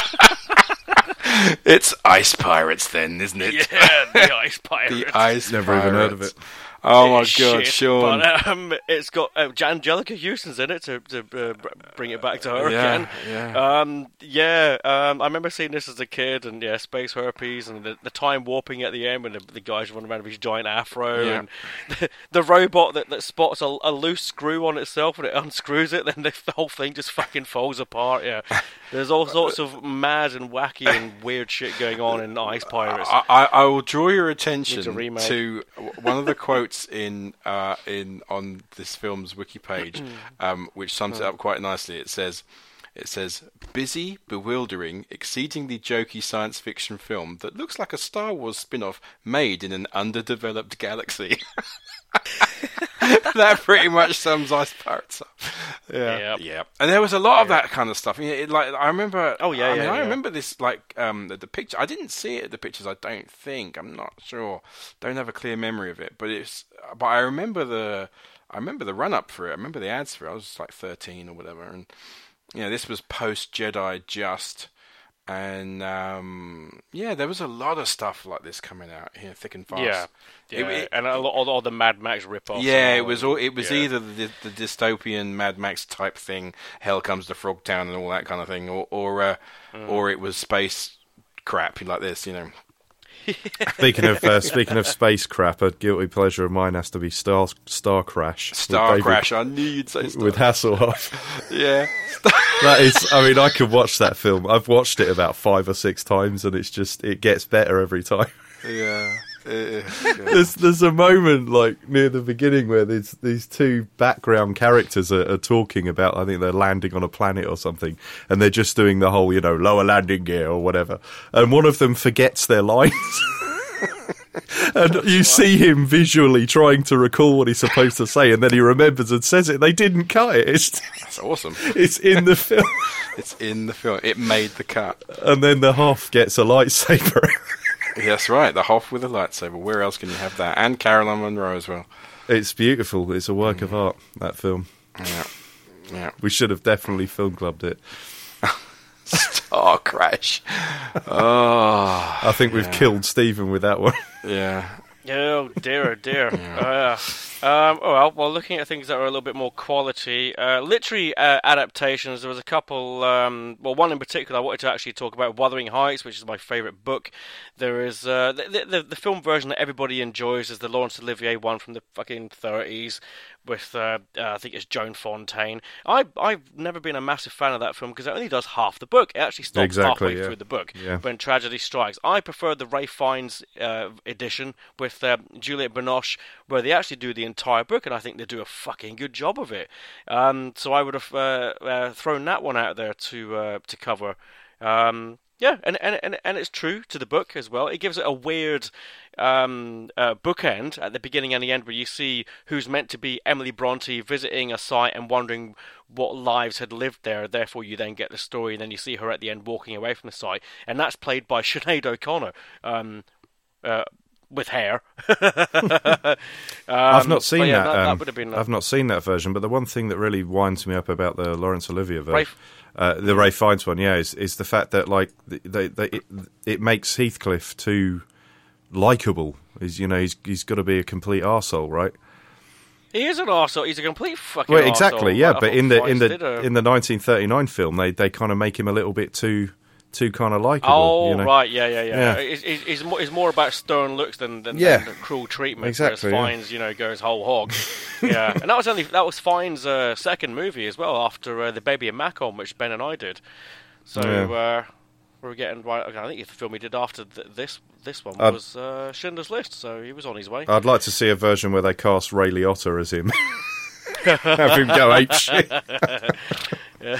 It's Ice Pirates, then, isn't it? Yeah, the Ice Pirates. The Ice Never Pirates. even heard of it. Oh my God, Sean! But it's got Angelica Houston's in it to bring it back to her again. Yeah. I remember seeing this as a kid, and Space Herpes, and the time warping at the end when the guys run around with his giant afro, and the robot that spots a loose screw on itself and it unscrews it, then the whole thing just fucking falls apart. Yeah, there's all sorts of mad and wacky and weird shit going on in Ice Pirates. I will draw your attention to one of the quotes on this film's wiki page, which sums it up quite nicely. It says, busy, bewildering, exceedingly jokey science fiction film that looks like a Star Wars spin-off made in an underdeveloped galaxy. That pretty much sums Ice Pirates up. Yeah. And there was a lot of that kind of stuff. I remember. I remember this. The picture. I didn't see it at the pictures. I don't think. I'm not sure. Don't have a clear memory of it. But I remember the run up for it. I remember the ads for it. I was like 13 or whatever, and this was post Jedi just. And there was a lot of stuff like this coming out here, thick and fast. And a lot of the Mad Max rip-offs. Yeah, it was either the dystopian Mad Max type thing, Hell Comes to Frogtown and all that kind of thing, or it was space crap like this, Speaking of space crap, a guilty pleasure of mine has to be Star Crash. Star Crash, I knew you'd say Star with Hasselhoff. Yeah. That is, I could watch that film. I've watched it about 5 or 6 times, and it gets better every time. Yeah. There's a moment near the beginning where these two background characters are talking about, I think they're landing on a planet or something, and they're just doing the whole lower landing gear or whatever, and one of them forgets their lines. And you see him visually trying to recall what he's supposed to say, and then he remembers and says it. They didn't cut it. That's awesome. It's in the film. It's in the film. It made the cut. And then the Hoff gets a lightsaber. That's right, the Hoff with a lightsaber. Where else can you have that? And Caroline Munro as well. It's beautiful. It's a work of art, that film. Yeah. We should have definitely film clubbed it. Star Crash. Oh, I think we've killed Stephen with that one. Yeah. Oh dear, oh dear. Well, looking at things that are a little bit more quality, literary adaptations, there was a couple, one in particular I wanted to actually talk about, Wuthering Heights, which is my favourite book. There is, the film version that everybody enjoys is the Laurence Olivier one from the fucking 30s, with, I think it's Joan Fontaine. I've never been a massive fan of that film because it only does half the book. It actually stops halfway through the book when tragedy strikes. I prefer the Ralph Fiennes edition with Juliette Binoche, where they actually do the entire book, and I think they do a fucking good job of it. So I would have thrown that one out there to cover. Yeah, and it's true to the book as well. It gives it a weird bookend at the beginning and the end, where you see who's meant to be Emily Bronte visiting a site and wondering what lives had lived there. Therefore, you then get the story, and then you see her at the end walking away from the site, and that's played by Sinead O'Connor. With hair. I've not seen that. That would have been. I've not seen that version, but the one thing that really winds me up about the Laurence Olivier version, the Ralph Fiennes one, is the fact that like it makes Heathcliff too likable. He's got to be a complete arsehole, right? He is an arsehole. He's a complete fucking arsehole. Exactly, yeah. But in the 1939 film, they kind of make him a little bit too kind of likeable. Oh, right, yeah. It's more about stern looks than cruel treatment. Exactly. Whereas Fiennes, goes whole hog. Yeah, and that was Fiennes' second movie as well, after The Baby and Macon, which Ben and I did. So we're getting right. I think the film he did after this one was Schindler's List. So he was on his way. I'd like to see a version where they cast Ray Liotta as him. Have him go ape shit. Yeah.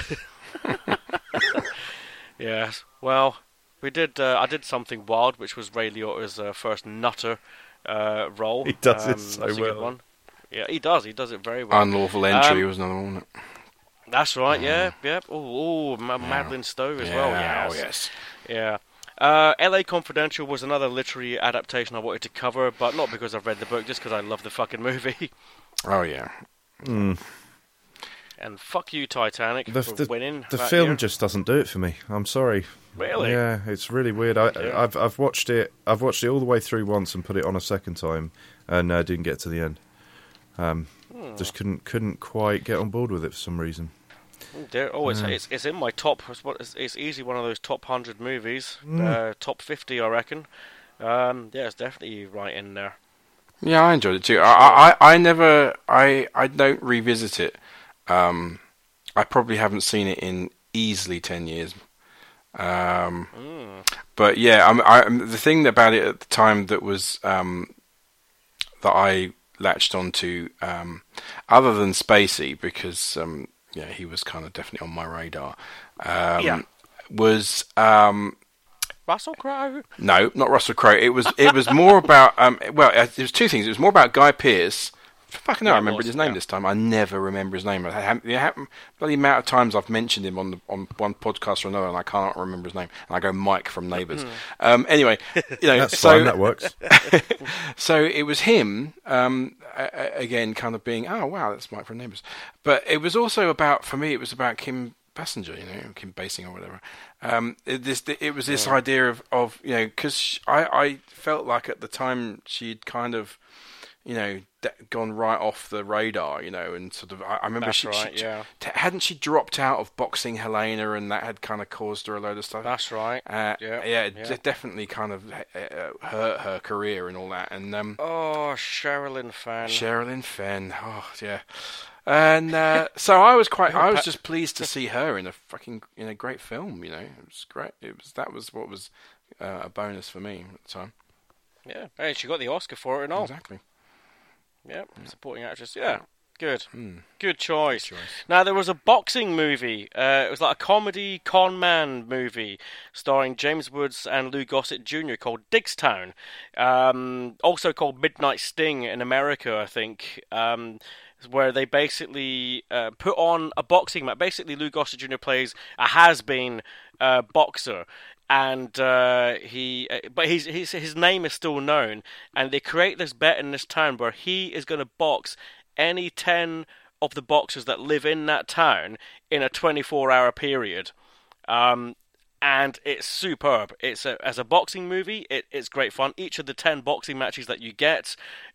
Yes. Well, we did. I did Something Wild, which was Ray Liotta's first nutter role. He does it so well. Good one. Yeah, he does. He does it very well. Unlawful Entry was another one, wasn't it? That's right. Yeah. Yep. Madeline Stowe as well. Yes. Oh, yes. Yeah. L.A. Confidential was another literary adaptation I wanted to cover, but not because I've read the book, just because I love the fucking movie. Oh yeah. And fuck you, Titanic, for winning. The film just doesn't do it for me. I'm sorry. Really? Yeah, it's really weird. I've watched it. I've watched it all the way through once and put it on a second time, and didn't get to the end. Just couldn't quite get on board with it for some reason. It's in my top. It's easily one of those top 100 movies. Top 50, I reckon. It's definitely right in there. Yeah, I enjoyed it too. I don't revisit it. I probably haven't seen it in easily 10 years. But yeah, the thing about it at the time that was that I latched onto, other than Spacey, because he was kind of definitely on my radar. Was Russell Crowe? No, not Russell Crowe. It was more about there was two things. It was more about Guy Pearce. Fucking hell, I remembered his name this time. I never remember his name. The amount of times I've mentioned him on one podcast or another, and I can't remember his name. And I go Mike from Neighbours. Anyway, that's fine. That works. So it was him again, kind of being, oh wow, that's Mike from Neighbours. But it was also about, for me, it was about Kim Basinger, Kim Basinger or whatever. It was this idea of because I felt like at the time she'd kind of gone right off the radar, and sort of. I remember hadn't she dropped out of Boxing Helena, and that had kind of caused her a load of stuff. That's right. It definitely kind of hurt her career and all that. And Sherilyn Fenn. Oh yeah. And so I was just pleased to see her in a fucking great film. It was great. That was what was a bonus for me at the time. Yeah, hey, she got the Oscar for it and all. Exactly. Yeah, supporting actress. Yeah, good. Good choice. Now, there was a boxing movie. It was like a comedy con man movie starring James Woods and Lou Gossett Jr. called Diggstown. Also called Midnight Sting in America, I think. Where they basically put on a boxing match. Basically, Lou Gossett Jr. plays a has-been boxer. and his name is still known, and they create this bet in this town where he is going to box any 10 of the boxers that live in that town in a 24-hour period. And it's superb. As a boxing movie, it's great fun. Each of the 10 boxing matches that you get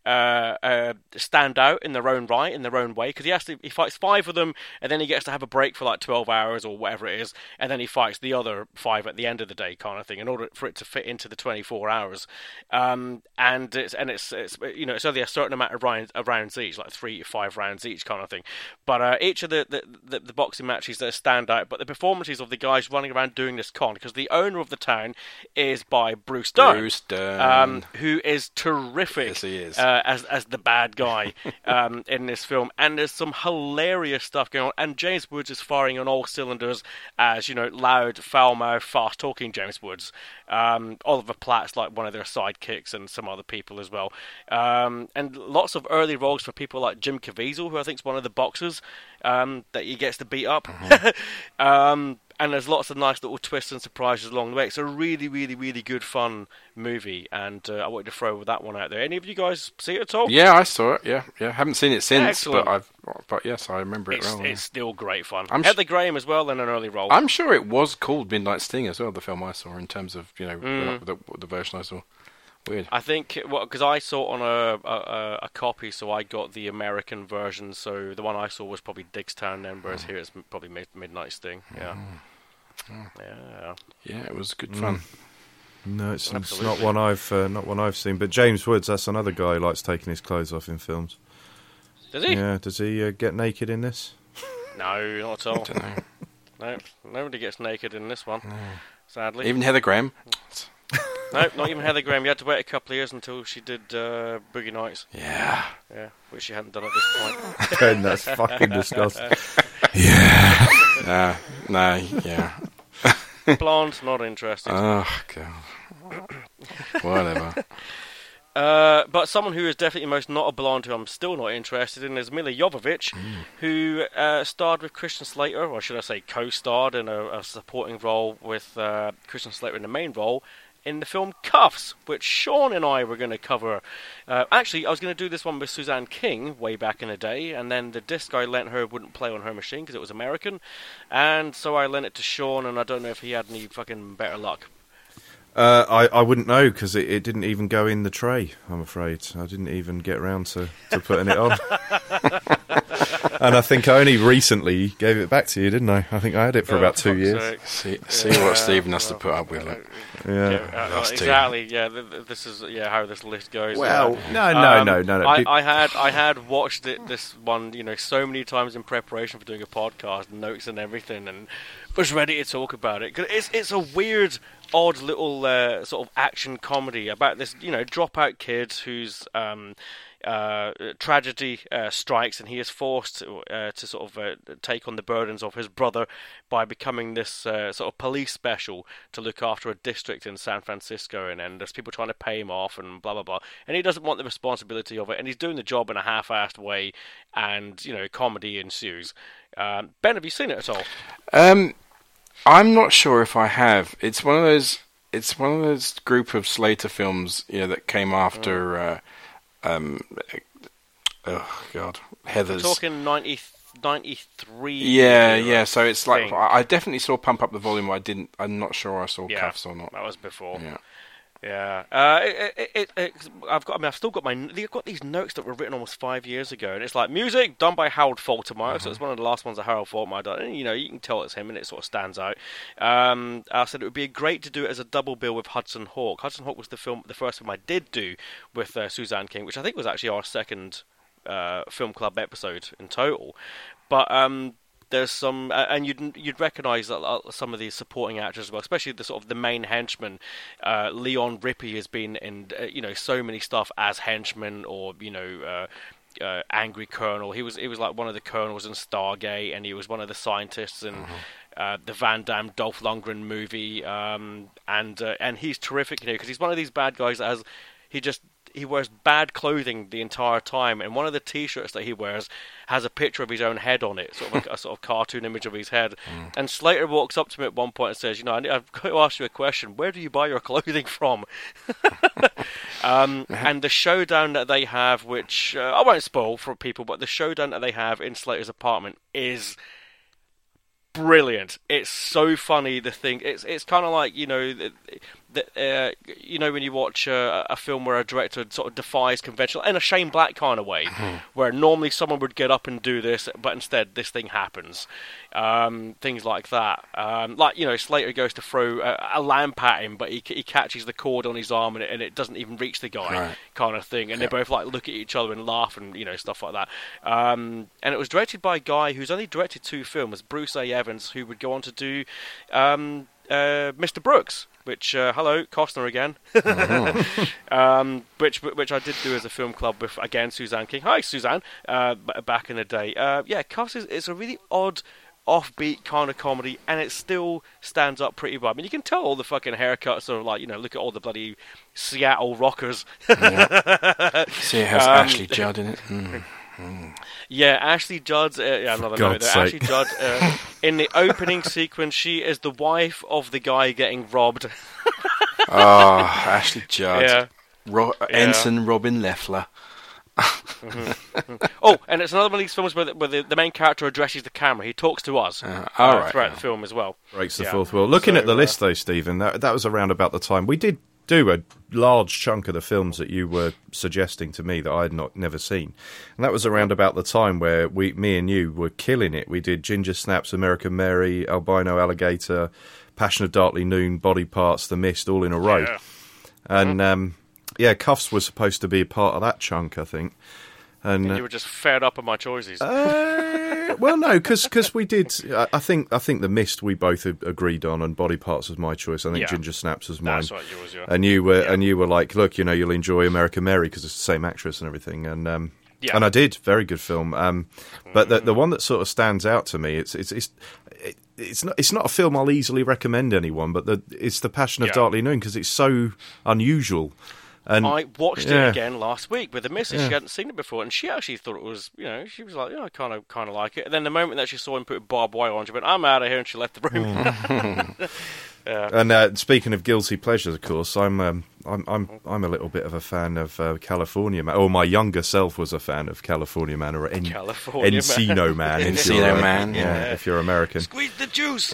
stand out in their own right, in their own way, because he fights 5 of them, and then he gets to have a break for like 12 hours or whatever it is, and then he fights the other 5 at the end of the day, kind of thing, in order for it to fit into the 24 hours. And it's it's only a certain amount of rounds each, like 3 to 5 rounds each, kind of thing. But each of the boxing matches that stand out, but the performances of the guys running around doing this con, because the owner of the town is by Bruce Dern, who is terrific. Yes, he is. As the bad guy in this film, and there's some hilarious stuff going on, and James Woods is firing on all cylinders as, loud, foul-mouthed, fast-talking James Woods. Oliver Platt's like one of their sidekicks, and some other people as well. And lots of early roles for people like Jim Caviezel, who I think is one of the boxers that he gets to beat up. Mm-hmm. And there's lots of nice little twists and surprises along the way. It's a really, really, really good, fun movie, and I wanted to throw that one out there. Any of you guys see it at all? Yeah, I saw it. Yeah. Haven't seen it since, Excellent. but yes, I remember it well. It's still great fun. Heather Graham as well in an early role. I'm sure it was called Midnight Sting as well, the film I saw, in terms of the version I saw. Weird. I think because I saw it on a copy, so I got the American version. So the one I saw was probably Digstown, then, whereas here it's probably Midnight Sting. Yeah. Yeah, it was good fun. No, it's not one I've seen. But James Woods, that's another guy who likes taking his clothes off in films. Does he? Yeah. Does he get naked in this? No, not at all. I don't know. No, nobody gets naked in this one. No. Sadly, even Heather Graham. No, not even Heather Graham. You had to wait a couple of years until she did Boogie Nights. Yeah, which she hadn't done at this point. And that's fucking disgusting. Yeah. No, yeah. Blonde, not interested. Oh, God. Whatever. But someone who is definitely most not a blonde, who I'm still not interested in, is Milla Jovovich, who starred with Christian Slater, or should I say co-starred in a supporting role with Christian Slater in the main role, in the film Cuffs, which Sean and I were going to cover. Actually, I was going to do this one with Suzanne King way back in the day, and then the disc I lent her wouldn't play on her machine because it was American, and so I lent it to Sean, and I don't know if he had any fucking better luck. I wouldn't know, because it didn't even go in the tray, I'm afraid. I didn't even get around to putting it on. And I think I only recently gave it back to you, didn't I? I think I had it for about 2 years. See what Stephen has to put up with. Exactly. Yeah, this is how this list goes. Well, no. I had watched this one, so many times in preparation for doing a podcast, notes and everything, and was ready to talk about it. 'Cause it's a weird, odd little sort of action comedy about this, dropout kid whose tragedy strikes, and he is forced to sort of take on the burdens of his brother by becoming this sort of police special to look after a district in San Francisco, and there's people trying to pay him off and blah blah blah, and he doesn't want the responsibility of it, and he's doing the job in a half-assed way, and comedy ensues. Ben, have you seen it at all? I'm not sure if I have. It's one of those group of Slater films, that came after. Oh God, Heather's. We're talking 93. Yeah. So it's like I definitely saw Pump Up the Volume. I'm not sure I saw Cuffs or not. That was before. Yeah. I've still got I've got these notes that were written almost 5 years ago, and it's like music done by Harold Faltermeyer. So it's one of the last ones that Harold Faltermeyer done. And, you can tell it's him, and it sort of stands out. I said it would be great to do it as a double bill with Hudson Hawk. Hudson Hawk was the first film I did do with Suzanne King, which I think was actually our second film club episode in total. But there's some, and you'd recognise some of these supporting actors as well, especially the sort of the main henchman. Leon Rippey has been in so many stuff as henchman, or Angry Colonel. He was like one of the colonels in Stargate, and he was one of the scientists in the Van Damme Dolph Lundgren movie. And he's terrific, because he's one of these bad guys that he wears bad clothing the entire time, and one of the T-shirts that he wears has a picture of his own head on it, sort of like a sort of cartoon image of his head. And Slater walks up to me at one point and says, "You know, I've got to ask you a question. Where do you buy your clothing from?" And the showdown that they have, which I won't spoil for people, but the showdown that they have in Slater's apartment is brilliant. It's so funny. It's kind of like, you know, you know, when you watch a film where a director sort of defies conventional, in a Shane Black kind of way, where normally someone would get up and do this, but instead this thing happens. Things like that. Like, you know, Slater goes to throw a lamp at him, but he catches the cord on his arm and it doesn't even reach the guy, kind of thing. And they both like look at each other and laugh and, you know, stuff like that. And it was directed by a guy who's only directed 2 films, Bruce A. Evans, who would go on to do Mr. Brooks, which hello, Costner again, which I did do as a film club with, again, Suzanne King. Hi, Suzanne. Back in the day, Cuffs is a really odd, offbeat kind of comedy, and it still stands up pretty well. I mean, you can tell all the fucking haircuts are like, you know, look at all the bloody Seattle rockers. See, it has Ashley Judd in it. Yeah, Ashley Judd. Another note there. Ashley Judd. In the opening sequence, she is the wife of the guy getting robbed. Ashley Judd. Yeah. Ensign Robin Leffler. Oh, and it's another one of these films where the main character addresses the camera. He talks to us throughout the film as well. Breaks the fourth wall. Looking at the list, though, Stephen, that was around about the time we did do a large chunk of the films that you were suggesting to me that I had never seen, and that was around about the time where me and you were killing it. We did Ginger Snaps, American Mary, Albino Alligator, Passion of Darkly Noon, Body Parts, The Mist, all in a row. And Cuffs was supposed to be a part of that chunk, I think. And you were just fed up of my choices. Well, no, because we did. I think The Mist we both agreed on, and Body Parts was my choice. I think Ginger Snaps was mine. That's right, yours. Yeah. And you were like, look, you know, you'll enjoy American Mary because it's the same actress and everything. And and I did. Very good film. But the one that sort of stands out to me, it's not a film I'll easily recommend anyone, but it's The Passion of Darkly Noon because it's so unusual. And I watched it again last week with the missus. She hadn't seen it before, and she actually thought it was, you know, she was like, I kind of like it. And then the moment that she saw him put barbed wire on, she went, I'm out of here, and she left the room. And speaking of guilty pleasures, of course, I'm a little bit of a fan of California Man, or my younger self was a fan of California Man, or Encino Man. Encino Man, if you're American. Squeeze the juice.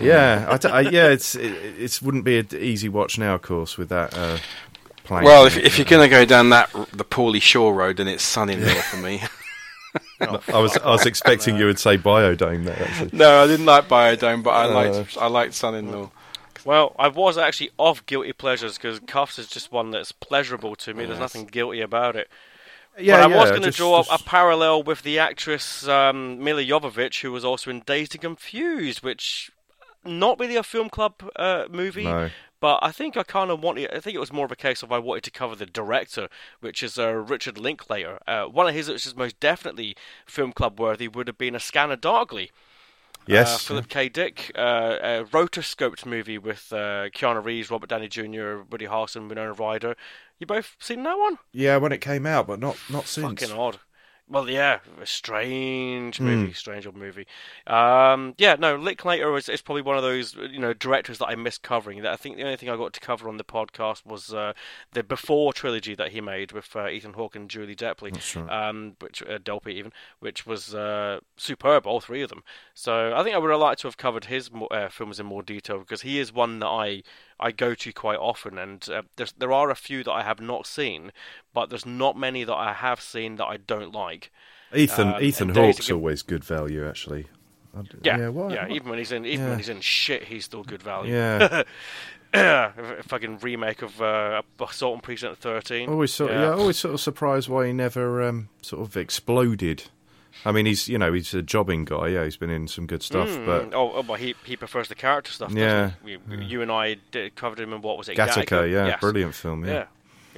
It wouldn't be an easy watch now, of course, with that. Well, if you're going to go down the Pauly Shore road, then it's Son-in-Law for me. I was expecting you would say Biodome there. Actually. No, I didn't like Biodome, but I liked Son-in-Law. Well, I was actually off guilty pleasures because Cuffs is just one that's pleasurable to me. There's nothing guilty about it. But I was going to draw a parallel with the actress Milla Jovovich, who was also in Dazed and Confused, which not really a film club movie. No. But I think I think it was more of a case of I wanted to cover the director, which is Richard Linklater. One of his, which is most definitely film club worthy, would have been A Scanner Darkly. Yes. Philip K. Dick, a rotoscoped movie with Keanu Reeves, Robert Downey Jr., Woody Harrelson, Winona Ryder. You both seen that one? Yeah, when it came out, but not since. Fucking odd. Well, yeah, a strange movie, strange old movie. Linklater is probably one of those, you know, directors that I missed covering. That I think the only thing I got to cover on the podcast was the Before trilogy that he made with Ethan Hawke and Julie Delpy. That's right. Delpy even, which was superb, all 3 of them. So I think I would have liked to have covered his films in more detail because he is one that I go to quite often, and there are a few that I have not seen, but there's not many that I have seen that I don't like. Ethan Hawke's always good value, actually. Even when he's in shit, he's still good value. Yeah. A fucking remake of Assault on Precinct 13. Always sort of surprised why he never sort of exploded. I mean, he's a jobbing guy. Yeah, he's been in some good stuff. But he prefers the character stuff. Yeah, you and I covered him in what was it? Gattaca. Yeah, brilliant film. Yeah.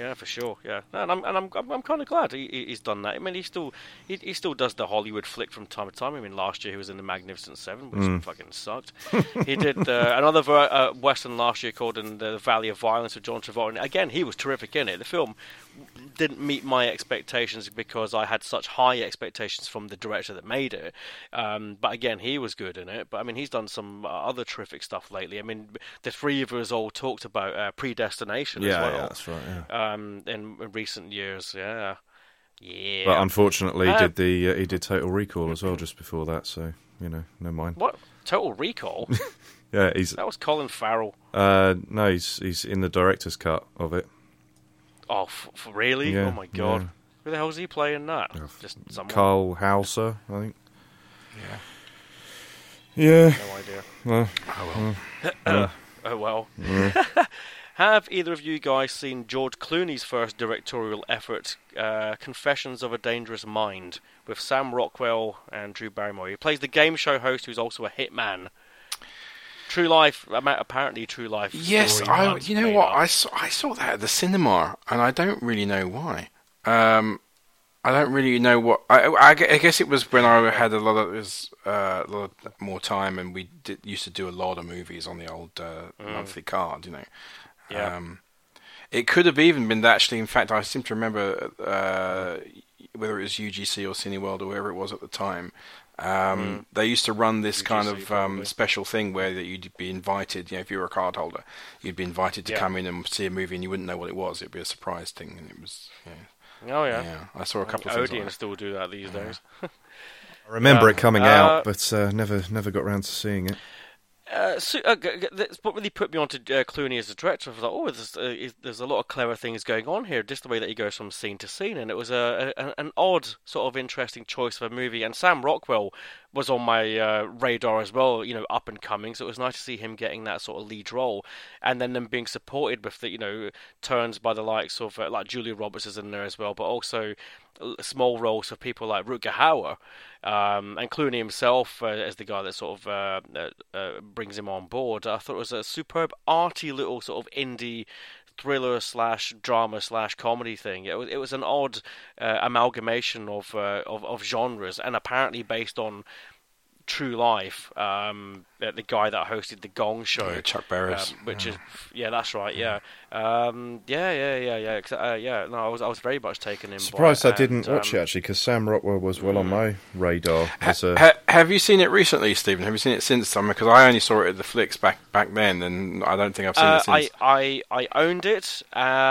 Yeah, for sure. Yeah, and I'm kind of glad he's done that. I mean, he still does the Hollywood flick from time to time. I mean, last year he was in The Magnificent Seven, which fucking sucked. He did another western last year called In the Valley of Violence with John Travolta. And again, he was terrific in it. The film didn't meet my expectations because I had such high expectations from the director that made it. But again, he was good in it. But I mean, he's done some other terrific stuff lately. I mean, the three of us all talked about Predestination as well. Yeah, that's right. Yeah. In recent years, yeah. But unfortunately, he did Total Recall as well just before that. So no mind. What? Total Recall? Yeah, that was Colin Farrell. No, he's in the director's cut of it. Oh, really? Yeah, oh my god! Yeah. Who the hell is he playing that? Just someone. Carl Hauser, I think. Yeah. No idea. Well, oh well. Yeah. Have either of you guys seen George Clooney's first directorial effort, Confessions of a Dangerous Mind, with Sam Rockwell and Drew Barrymore? He plays the game show host who's also a hitman. True life, apparently true life. Yes, you know what? I saw that at the cinema, and I don't really know why. I don't really know what. I guess it was when I had a lot more time, and we used to do a lot of movies on the old monthly card, you know. Yeah. It could have even been actually. In fact, I seem to remember whether it was UGC or Cineworld or wherever it was at the time. They used to run this kind of special thing where that you'd be invited. If you were a card holder, you'd be invited to come in and see a movie, and you wouldn't know what it was. It'd be a surprise thing, and it was. Oh yeah. Yeah, I saw a couple of things. Odeon still do that these days. I remember it coming out, but never got around to seeing it. That's what really put me onto Clooney as a director. I thought, there's a lot of clever things going on here, just the way that he goes from scene to scene, and it was an odd sort of interesting choice of a movie. And Sam Rockwell was on my radar as well, up and coming. So it was nice to see him getting that sort of lead role, and then them being supported with the turns by the likes of like Julia Roberts is in there as well, but also small roles for people like Rutger Hauer, and Clooney himself as the guy that sort of brings him on board. I thought it was a superb, arty little sort of indie thriller / drama / comedy thing. It was an odd amalgamation of genres, and apparently based on true life. The guy that hosted the Gong Show, Chuck Barris, which is that's right. Yeah. No, I was very much taken in. Surprised I didn't watch it actually, because Sam Rockwell was well on my radar. Have you seen it recently, Stephen? Have you seen it since? Because I only saw it at the flicks back then, and I don't think I've seen it since. I owned it,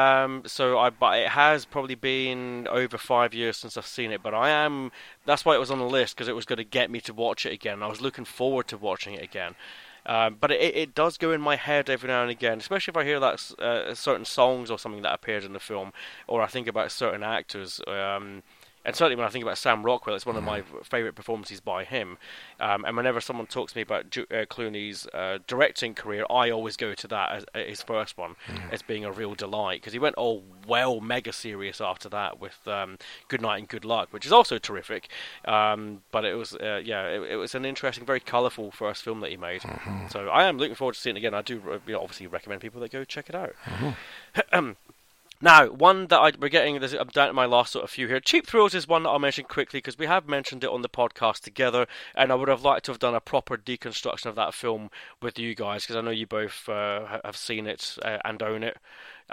but it has probably been over 5 years since I've seen it. But that's why it was on the list, because it was going to get me to watch it again. I was looking forward to watching it again. But it does go in my head every now and again, especially if I hear that certain songs or something that appeared in the film, or I think about certain actors. And certainly when I think about Sam Rockwell, it's one of my favourite performances by him. And whenever someone talks to me about Clooney's directing career, I always go to that as his first one as being a real delight, because he went mega serious after that with Good Night and Good Luck, which is also terrific. But it was it was an interesting, very colourful first film that he made. So I am looking forward to seeing it again. I do obviously recommend people that go check it out. Now, one that we're getting, I'm down to my last sort of few here. Cheap Thrills is one that I'll mention quickly because we have mentioned it on the podcast together, and I would have liked to have done a proper deconstruction of that film with you guys, because I know you both have seen it and own it.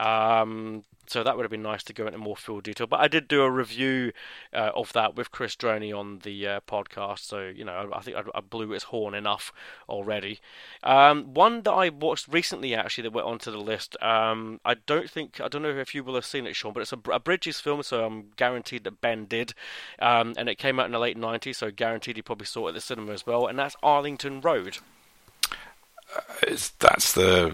So that would have been nice to go into more full detail. But I did do a review of that with Chris Droney on the podcast, so I think I blew its horn enough already. One that I watched recently, actually, that went onto the list. I don't know if you will have seen it, Sean, but it's a Bridges film, so I'm guaranteed that Ben did. And it came out in the late 90s, so guaranteed he probably saw it at the cinema as well. And that's Arlington Road. That's the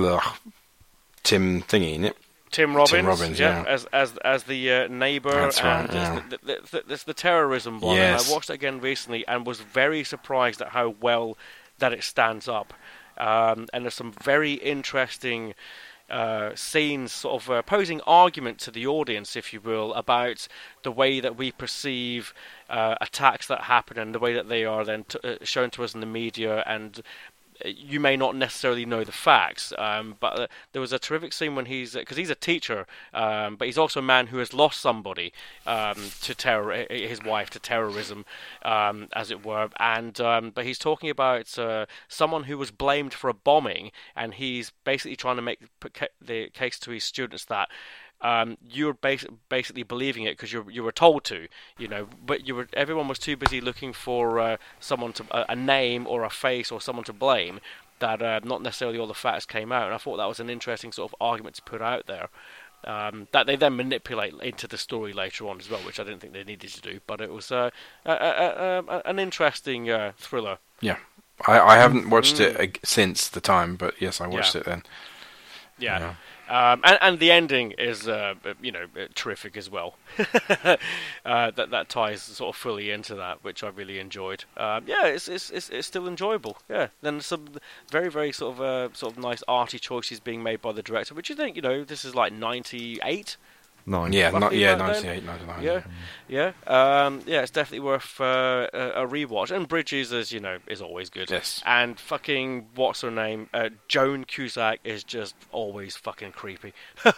Tim thingy, isn't it? Tim Robbins, Tim Robbins, yeah. As the neighbour. That's right, and there's the terrorism one. Yes. And I watched it again recently and was very surprised at how well that it stands up. And there's some very interesting scenes, sort of posing argument to the audience, if you will, about the way that we perceive attacks that happen and the way that they are then shown to us in the media, and you may not necessarily know the facts, but there was a terrific scene when because he's a teacher, but he's also a man who has lost somebody to his wife to terrorism, as it were, and but he's talking about someone who was blamed for a bombing, and he's basically trying to put the case to his students that you're basically believing it because you were told to, but everyone was too busy looking for someone a name or a face or someone to blame, that not necessarily all the facts came out. And I thought that was an interesting sort of argument to put out there, that they then manipulate into the story later on as well, which I didn't think they needed to do, but it was an interesting thriller. Yeah, I haven't watched it since the time, but yes, I watched it then. Yeah. And the ending is, terrific as well. that ties sort of fully into that, which I really enjoyed. It's still enjoyable. Yeah. Then some very, very sort of nice arty choices being made by the director, which you think, this is like 98. 98, 99. Yeah. It's definitely worth a rewatch. And Bridges, is always good. Yes. And fucking what's her name? Joan Cusack is just always fucking creepy.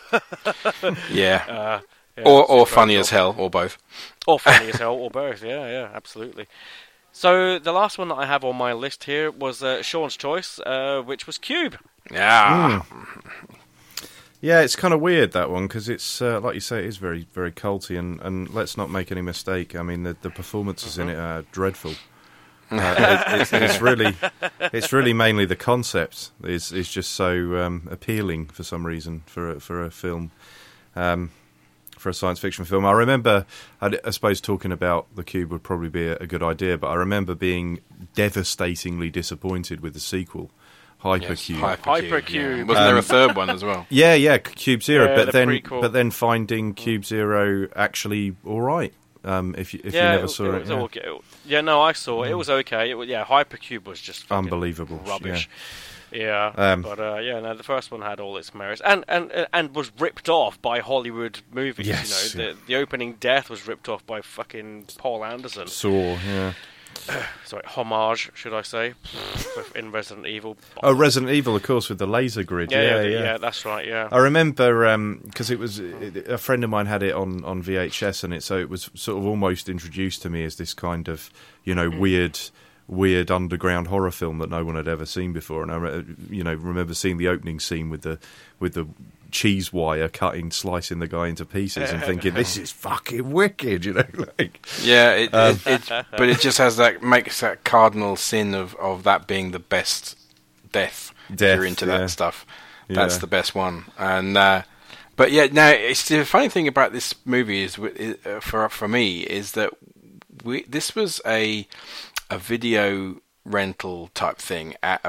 Yeah. Or funny as hell, or both. Or funny as hell, or both. Yeah, absolutely. So the last one that I have on my list here was Sean's choice, which was Cube. Yeah. Yeah, it's kind of weird, that one, because it's, like you say, it is very, very culty, and let's not make any mistake, I mean, the performances in it are dreadful. It's really mainly the concept is just so appealing for some reason for a film, for a science fiction film. I remember, I suppose talking about The Cube would probably be a good idea, but I remember being devastatingly disappointed with the sequel. Hypercube. Hypercube. Yeah. Wasn't there a third one as well? Yeah, Cube Zero. Yeah, but then finding Cube Zero actually all right. If you never saw it. No, I saw it. It was okay. Hypercube was just unbelievable rubbish. Yeah, the first one had all its merits, and was ripped off by Hollywood movies. Yes, the opening death was ripped off by fucking Paul Anderson. Saw, yeah. Sorry, homage, should I say, in Resident Evil. Oh, Resident Evil, of course, with the laser grid. Yeah, that's right, yeah. I remember, because a friend of mine had it on VHS, and it was sort of almost introduced to me as this kind of, weird underground horror film that no one had ever seen before. And I remember seeing the opening scene with the cheese wire slicing the guy into pieces, and thinking, this is fucking wicked, Yeah, but it just makes that cardinal sin of that being the best death. If you're into that stuff. That's the best one. And but yeah, now it's the funny thing about this movie is for me is that this was a video rental type thing at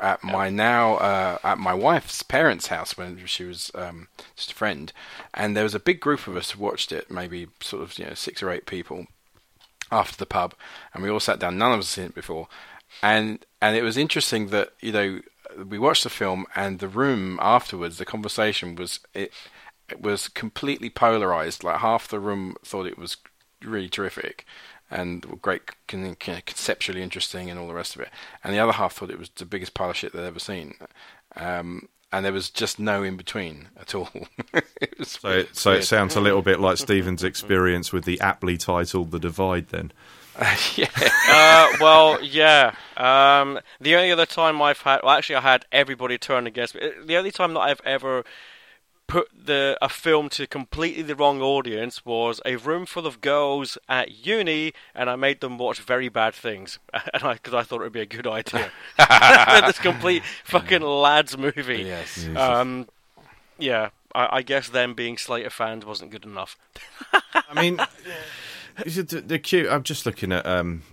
my wife's parents' house when she was just a friend, and there was a big group of us who watched it, maybe sort of 6 or 8 people after the pub, and we all sat down. None of us had seen it before, and it was interesting that we watched the film, and the room afterwards, the conversation was completely polarized. Like half the room thought it was really terrific and great, conceptually interesting and all the rest of it, and the other half thought it was the biggest pile of shit they'd ever seen, and there was just no in between at all. So it sounds a little bit like Stephen's experience with the aptly titled The Divide then. The only other time I had everybody turn against me. The only time that I've ever put a film to completely the wrong audience was a room full of girls at uni, and I made them watch Very Bad Things, because I thought it would be a good idea. This complete fucking lads movie. Yes. I guess them being Slater fans wasn't good enough. I mean, the cute. I'm just looking at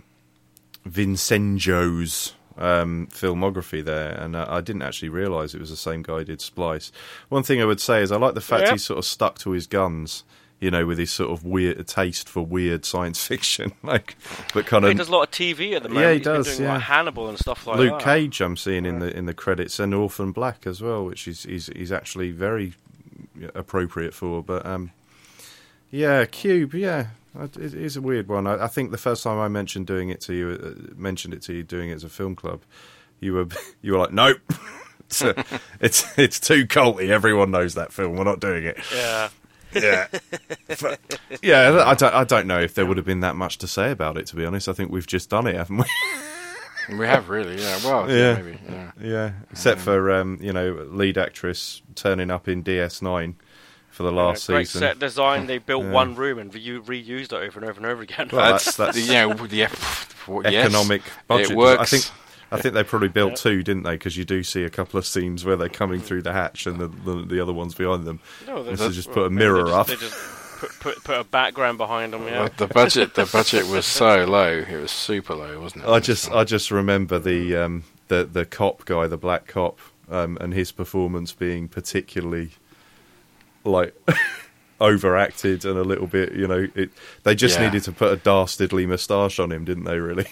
Vincenzo's filmography there, and I didn't actually realise it was the same guy who did Splice. One thing I would say is I like the fact he's sort of stuck to his guns, with his sort of weird taste for weird science fiction, but kind of. He does a lot of TV at the moment. Yeah, he does. He's been doing like Hannibal and stuff like Luke that. Cage, I'm seeing in the credits, and Orphan Black as well, which he's actually very appropriate for. But Cube, it is a weird one. I think the first time I mentioned it to you doing it as a film club, you were like, nope, it's too culty. Everyone knows that film. We're not doing it. Yeah. Yeah, but, yeah. I don't know if there would have been that much to say about it. To be honest, I think we've just done it, haven't we? We have really, yeah. Well, yeah, maybe, yeah. Except for lead actress turning up in DS9 for the last great season. Set design. They built one room and reused it over and over and over again. Well, that's economic budget. It works. I think they probably built two, didn't they? Because you do see a couple of scenes where they're coming through the hatch and the other one's behind them. No, they just put a mirror up. They just put a background behind them. Yeah. The budget was so low. It was super low, wasn't it? I just remember the cop guy, the black cop, and his performance being particularly like overacted and a little bit, they just needed to put a dastardly moustache on him, didn't they, really?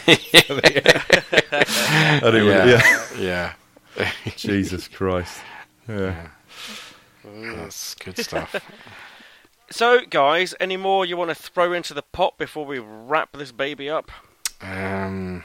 Anyway, yeah. Jesus Christ. Yeah. That's good stuff. So, guys, any more you want to throw into the pot before we wrap this baby up? I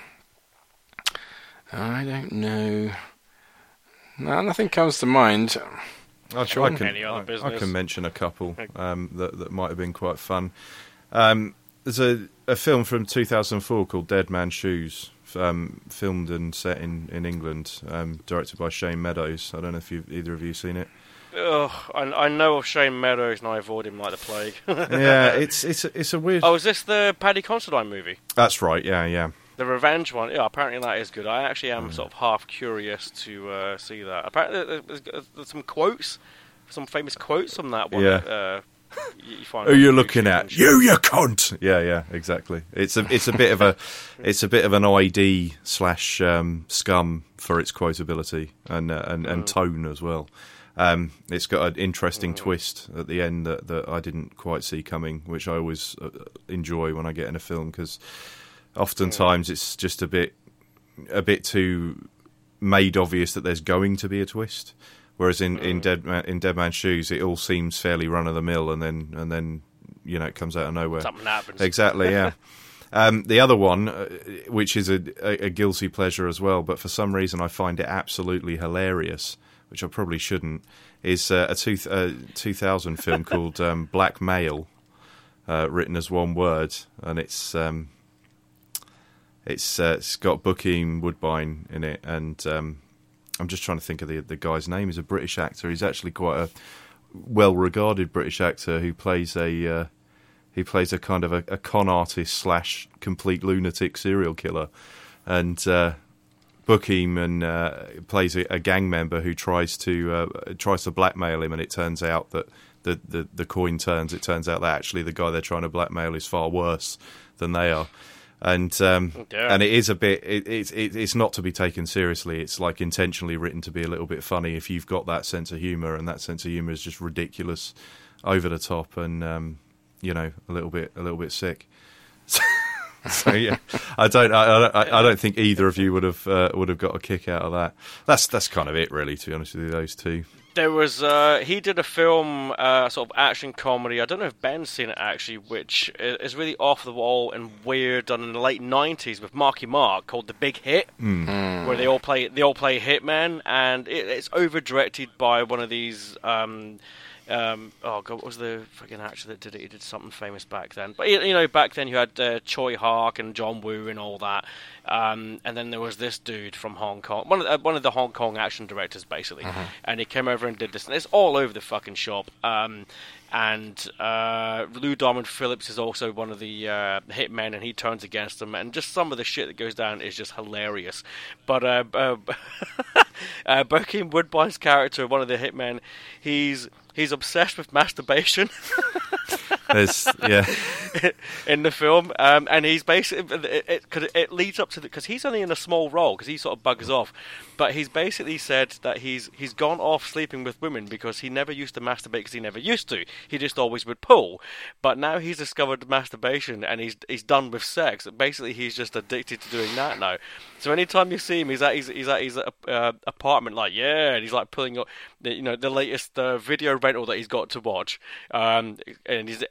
don't know. No, nothing comes to mind. I can mention a couple that might have been quite fun. There's a film from 2004 called Dead Man's Shoes, filmed and set in England, directed by Shane Meadows. I don't know if either of you seen it. I know of Shane Meadows and I avoid him like the plague. Yeah, it's a weird... Oh, is this the Paddy Considine movie? That's right, yeah. The revenge one, yeah, apparently that is good. I actually am sort of half curious to see that. Apparently there's some quotes, some famous quotes from that one. Yeah. You find who you're looking at? You cunt! Yeah, exactly. It's a bit of an ID / scum for its quotability and tone as well. It's got an interesting twist at the end that I didn't quite see coming, which I always enjoy when I get in a film, because oftentimes it's just a bit too made obvious that there's going to be a twist. Whereas in Dead Man's Shoes, it all seems fairly run of the mill, and then it comes out of nowhere. Something happens. Exactly, yeah. The other one, which is a guilty pleasure as well, but for some reason I find it absolutely hilarious, which I probably shouldn't, is a 2000 film called Black Male, written as one word, and it's got Bokeem Woodbine in it, and I'm just trying to think of the guy's name. He's a British actor. He's actually quite a well-regarded British actor who plays a kind of a con artist / complete lunatic serial killer, and Bokeem plays a gang member who tries to blackmail him, and it turns out that the coin turns. It turns out that actually the guy they're trying to blackmail is far worse than they are. And it is a bit. It's not to be taken seriously. It's like intentionally written to be a little bit funny if you've got that sense of humour, and that sense of humour is just ridiculous, over the top, and a little bit sick. So yeah, I don't think either of you would have got a kick out of that. That's kind of it, really. To be honest with you, those two. There was he did a film, sort of action comedy. I don't know if Ben's seen it actually, which is really off the wall and weird, done in the late '90s with Marky Mark, called The Big Hit, where they all play hitman, and it's over directed by one of these. Oh God, what was the fucking actor that did it? He did something famous back then. But back then you had Choi Hark and John Woo and all that. And then there was this dude from Hong Kong, one of the Hong Kong action directors, basically. And he came over and did this, and it's all over the fucking shop. And Lou Diamond Phillips is also one of the hitmen, and he turns against them, and just some of the shit that goes down is just hilarious. But Bokeem Woodbine's character, one of the hitmen, he's obsessed with masturbation. In the film, and he's basically it leads up to because he's only in a small role because he sort of buggers off, but he's basically said that he's gone off sleeping with women because he never used to masturbate because he never used to. He just always would pull, but now he's discovered masturbation and he's done with sex. Basically, he's just addicted to doing that now. So anytime you see him, he's at his apartment, like and he's like pulling up the latest video rental that he's got to watch, and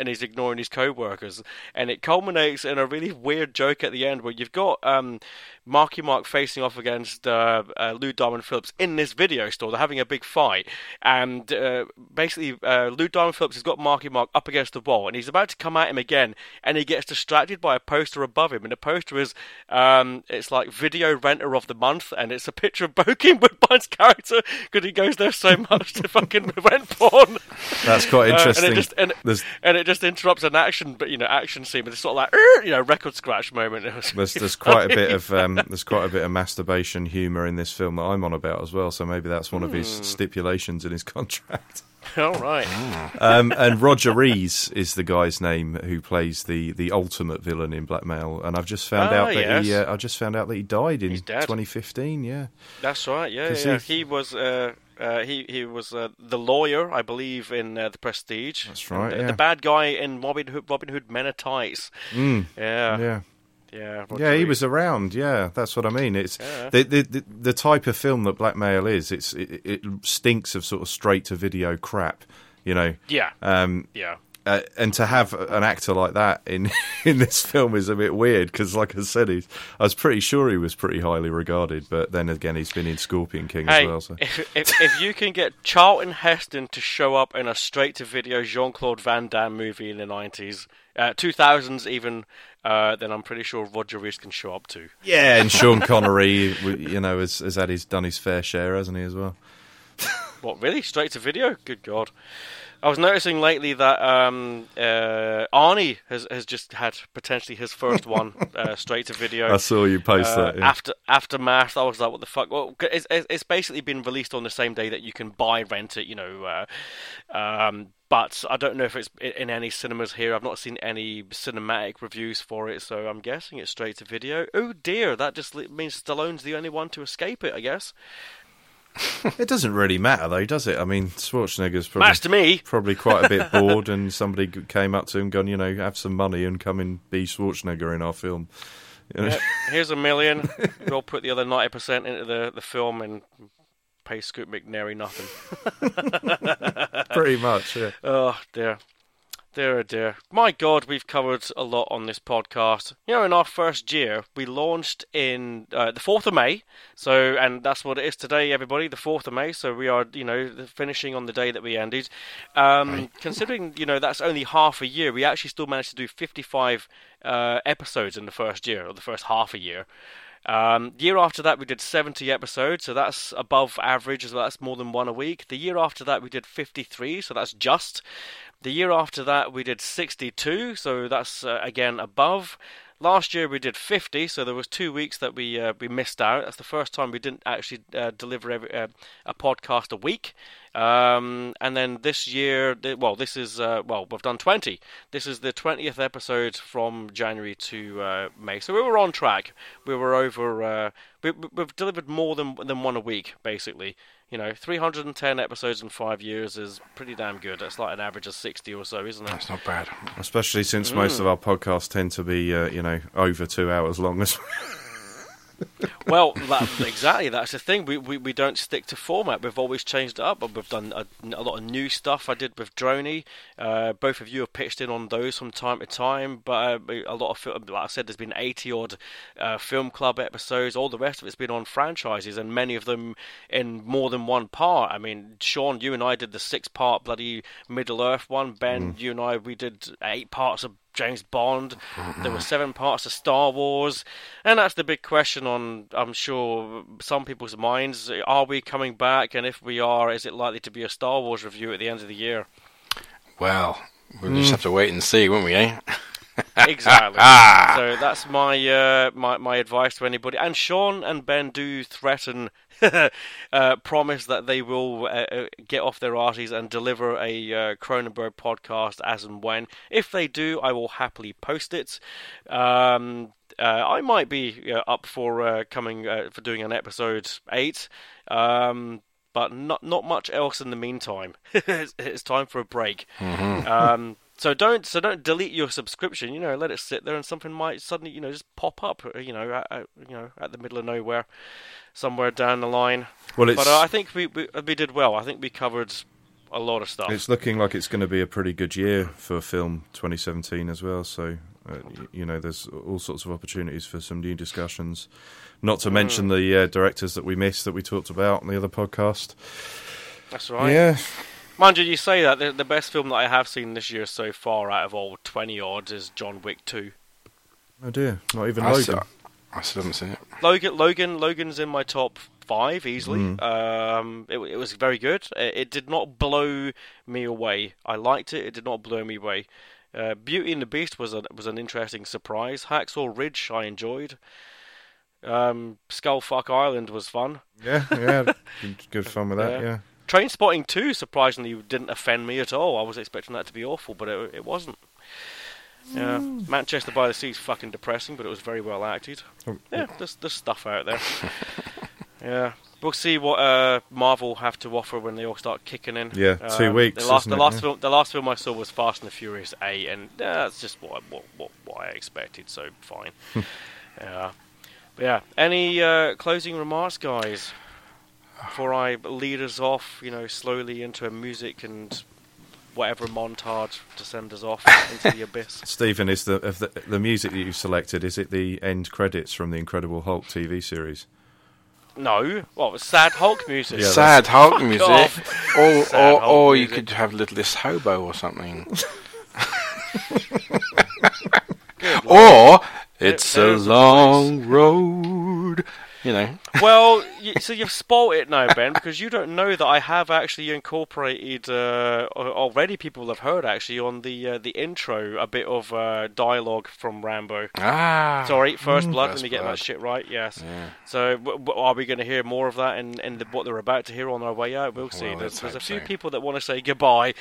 he's ignoring his co-workers, and it culminates in a really weird joke at the end where you've got Marky Mark facing off against Lou Diamond Phillips in this video store. They're having a big fight, and basically Lou Diamond Phillips has got Marky Mark up against the wall, and he's about to come at him again, and he gets distracted by a poster above him, and the poster is it's like Video Renter of the Month, and it's a picture of Bokeem Woodbine's character because he goes there so much to fucking rent porn. That's quite interesting. And it just interrupts an action scene with this sort of like record scratch moment. There's quite a bit of masturbation humour in this film that I'm on about as well. So maybe that's one of his stipulations in his contract. All right. And Roger Rees is the guy's name who plays the ultimate villain in Blackmail, and I've just found out that he died in 2015. Yeah, that's right. Yeah. He was he was the lawyer, I believe, in The Prestige. That's right. The bad guy in Robin Hood Men in Tights. Yeah, he was around. Yeah, that's what I mean. It's the type of film that Blackmail is. It stinks of sort of straight to video crap, you know. Yeah. And to have an actor like that in this film is a bit weird because, like I said, I was pretty sure he was pretty highly regarded, but then again, he's been in Scorpion King as well. So. If you can get Charlton Heston to show up in a straight-to-video Jean-Claude Van Damme movie in the 90s, 2000s even, then I'm pretty sure Roger Rees can show up too. Yeah, and Sean Connery, has done his fair share, hasn't he, as well? What, really? Straight to video? Good God. I was noticing lately that Arnie has just had potentially his first one straight to video. I saw you post that. Yeah. Aftermath, I was like, what the fuck? Well, it's basically been released on the same day that you can rent it, but I don't know if it's in any cinemas here. I've not seen any cinematic reviews for it, so I'm guessing it's straight to video. Oh dear, that just means Stallone's the only one to escape it, I guess. It doesn't really matter, though, does it? I mean, Schwarzenegger's probably quite a bit bored, and somebody came up to him, gone, have some money and come and be Schwarzenegger in our film. Here's $1 million. We'll put the other 90% into the film and pay Scoot McNairy nothing. Pretty much, yeah. Oh dear. Dear. My God, we've covered a lot on this podcast. In our first year, we launched in the 4th of May. So, and that's what it is today, everybody, the 4th of May. So we are, finishing on the day that we ended. Right. Considering, that's only half a year, we actually still managed to do 55 episodes in the first year, or the first half a year. Year after that we did 70 episodes, so that's above average as well. That's more than one a week. The year after that we did 53, so that's just. The year after that we did 62, so that's again above. Last year we did 50, so there was 2 weeks that we missed out. That's the first time we didn't actually deliver a podcast a week. And then this year, this is we've done 20. This is the 20th episode from January to May. So we were on track. We were over. We've delivered more than one a week, basically. 310 episodes in 5 years is pretty damn good. That's like an average of 60 or so, isn't it? That's not bad. Especially since most of our podcasts tend to be, over 2 hours long as well. Well, exactly. That's the thing. We don't stick to format. We've always changed it up. But we've done a lot of new stuff. I did with Droney. Both of you have pitched in on those from time to time. But a lot of, like I said, there's been 80 odd film club episodes. All the rest of it's been on franchises, and many of them in more than one part. I mean, Sean, you and I did the 6-part bloody Middle Earth one. Ben, you and I, we did 8 parts of James Bond. There were 7 parts of Star Wars, and that's the big question on, I'm sure, some people's minds. Are we coming back? And if we are, is it likely to be a Star Wars review at the end of the year? Well, we'll just have to wait and see, won't we, eh? Exactly. So that's my my advice to anybody. And Sean and Ben do threaten, promise that they will get off their arties and deliver a Cronenberg podcast as and when. If they do, I will happily post it. I might be up for coming for doing an episode 8. But not much else in the meantime. It's time for a break. Mm-hmm. So don't delete your subscription. Let it sit there, and something might suddenly just pop up. At the middle of nowhere, somewhere down the line. But I think we did well. I think we covered A lot of stuff. It's looking like it's going to be a pretty good year for film 2017 as well. So, there's all sorts of opportunities for some new discussions. Not to mention the directors that we missed that we talked about on the other podcast. That's right. Yeah. Mind you, you say that the best film that I have seen this year so far out of all 20 odds is John Wick 2. Oh dear, not even Logan. I still haven't seen it. Logan's in my top 5 easily. It was very good. It did not blow me away. I liked it. It did not blow me away. Beauty and the Beast was an interesting surprise. Hacksaw Ridge I enjoyed. Skullfuck Island was fun. Yeah, good fun with that. Yeah. Trainspotting 2 surprisingly didn't offend me at all. I was expecting that to be awful, but it wasn't. Yeah, Manchester by the Sea is fucking depressing, but it was very well acted. Yeah, there's stuff out there. Yeah, we'll see what Marvel have to offer when they all start kicking in. Yeah, 2 weeks. The last film I saw was Fast and the Furious 8, and that's just what I expected. So fine. Yeah, but yeah. Any closing remarks, guys? Before I lead us off, slowly into a music and whatever montage to send us off into the abyss. Stephen, is the music that you've selected, is it the end credits from the Incredible Hulk TV series? No. Well, it's sad Hulk music. Yeah, sad Hulk music. Or you could have Littlest Hobo or something. Or It's a Long Road. Well, so you've spoilt it now, Ben, because you don't know that I have actually incorporated already. People have heard actually on the intro a bit of dialogue from Rambo. Sorry, First Blood. Let me get that shit right. Yes. Yeah. So are we going to hear more of that in what they're about to hear on our way out? We'll see. There's a few people that want to say goodbye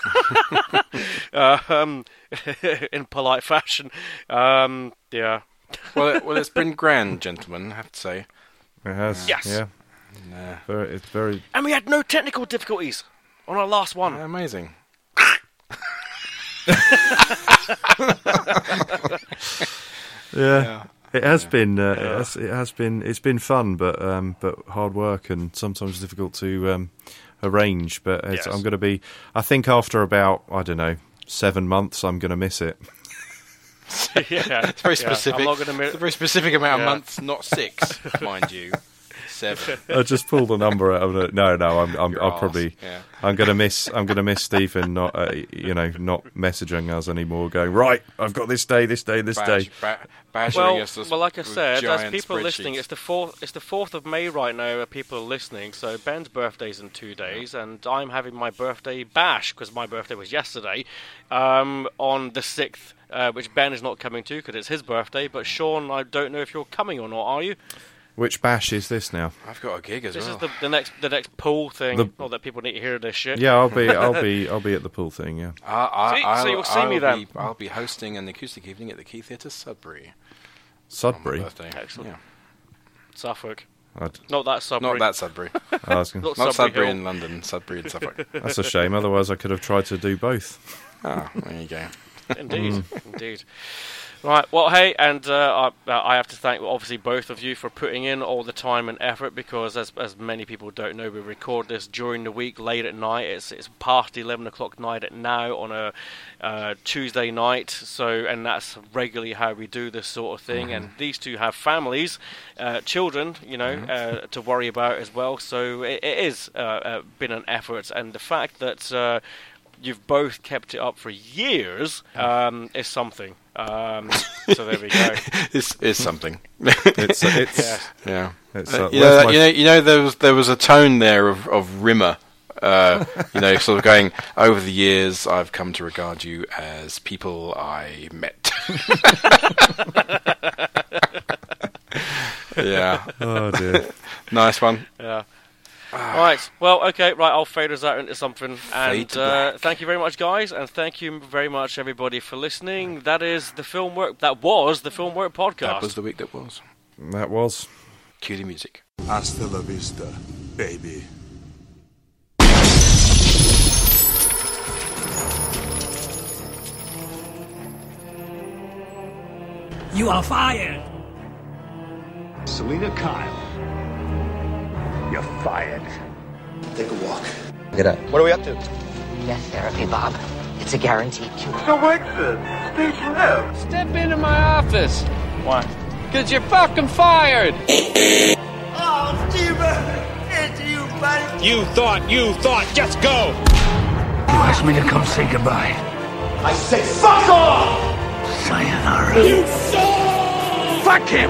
in polite fashion. Yeah. Well, it's been grand, gentlemen, I have to say. It has. Yes. Yeah. It's very. And we had no technical difficulties on our last one. Amazing. Yeah. It has been. It's been fun, but hard work and sometimes difficult to arrange. But I'm going to be. I think after about 7 months, I'm going to miss it. Yeah, it's very specific. It's a very specific amount of months, not 6, mind you. 7. I just pulled a number out of it. No, I'll probably. Yeah. I'm gonna miss Stephen not messaging us anymore. Going right. I've got this day. Well, like I said, as people listening, it's the 4th of May right now. People are listening. So Ben's birthday's in 2 days, and I'm having my birthday bash because my birthday was yesterday, on the 6th. Which Ben is not coming to because it's his birthday. But Sean, I don't know if you're coming or not. Are you? Which bash is this now? I've got a gig as well. This is the next pool thing. Not that people need to hear this shit. Yeah, I'll be at the pool thing. Yeah. So you'll see me then. I'll be hosting an acoustic evening at the Key Theatre, Sudbury. Sudbury. Excellent. Yeah. Suffolk. Not that Sudbury. Not that Sudbury. Not Sudbury in London. Sudbury in Suffolk. That's a shame. Otherwise, I could have tried to do both. There you go. Indeed. Right, well, hey, and I have to thank, obviously, both of you for putting in all the time and effort, because as many people don't know, we record this during the week, late at night. It's past 11 o'clock night at now on a Tuesday night, and that's regularly how we do this sort of thing. And these two have families, children, to worry about as well, so it is been an effort, and the fact that you've both kept it up for years is something. So there we go. It's something. It's yeah. It's, there was a tone there of Rimmer. Sort of going, over the years, I've come to regard you as people I met. Yeah. Oh dear. Nice one. Yeah. Right, well, okay, I'll fade us out into something, and thank you very much, guys, and thank you very much, everybody, for listening. That was the Film Work podcast. That was the week that was. That was. Cue the music. Hasta la vista, baby. You are fired. Selena Kyle. You're fired. Take a walk. Get up. What are we up to? Death therapy, Bob. It's a guaranteed cure. So what's this? Stage left. Step into my office. Why? Because you're fucking fired. Oh, Steven. It's you, buddy. You thought. Just go. You asked me to come say goodbye. I said fuck off! Sayonara. You suck! Fuck him!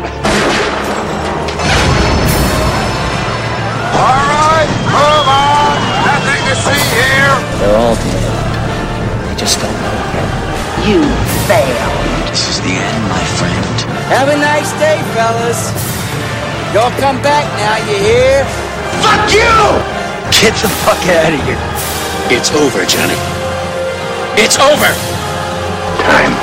All right, move on. Nothing to see here. They're all dead. They just don't know it. You failed. This is the end, my friend. Have a nice day, fellas. Y'all come back now, you hear? Fuck you! Get the fuck out of here. It's over, Johnny. It's over! I'm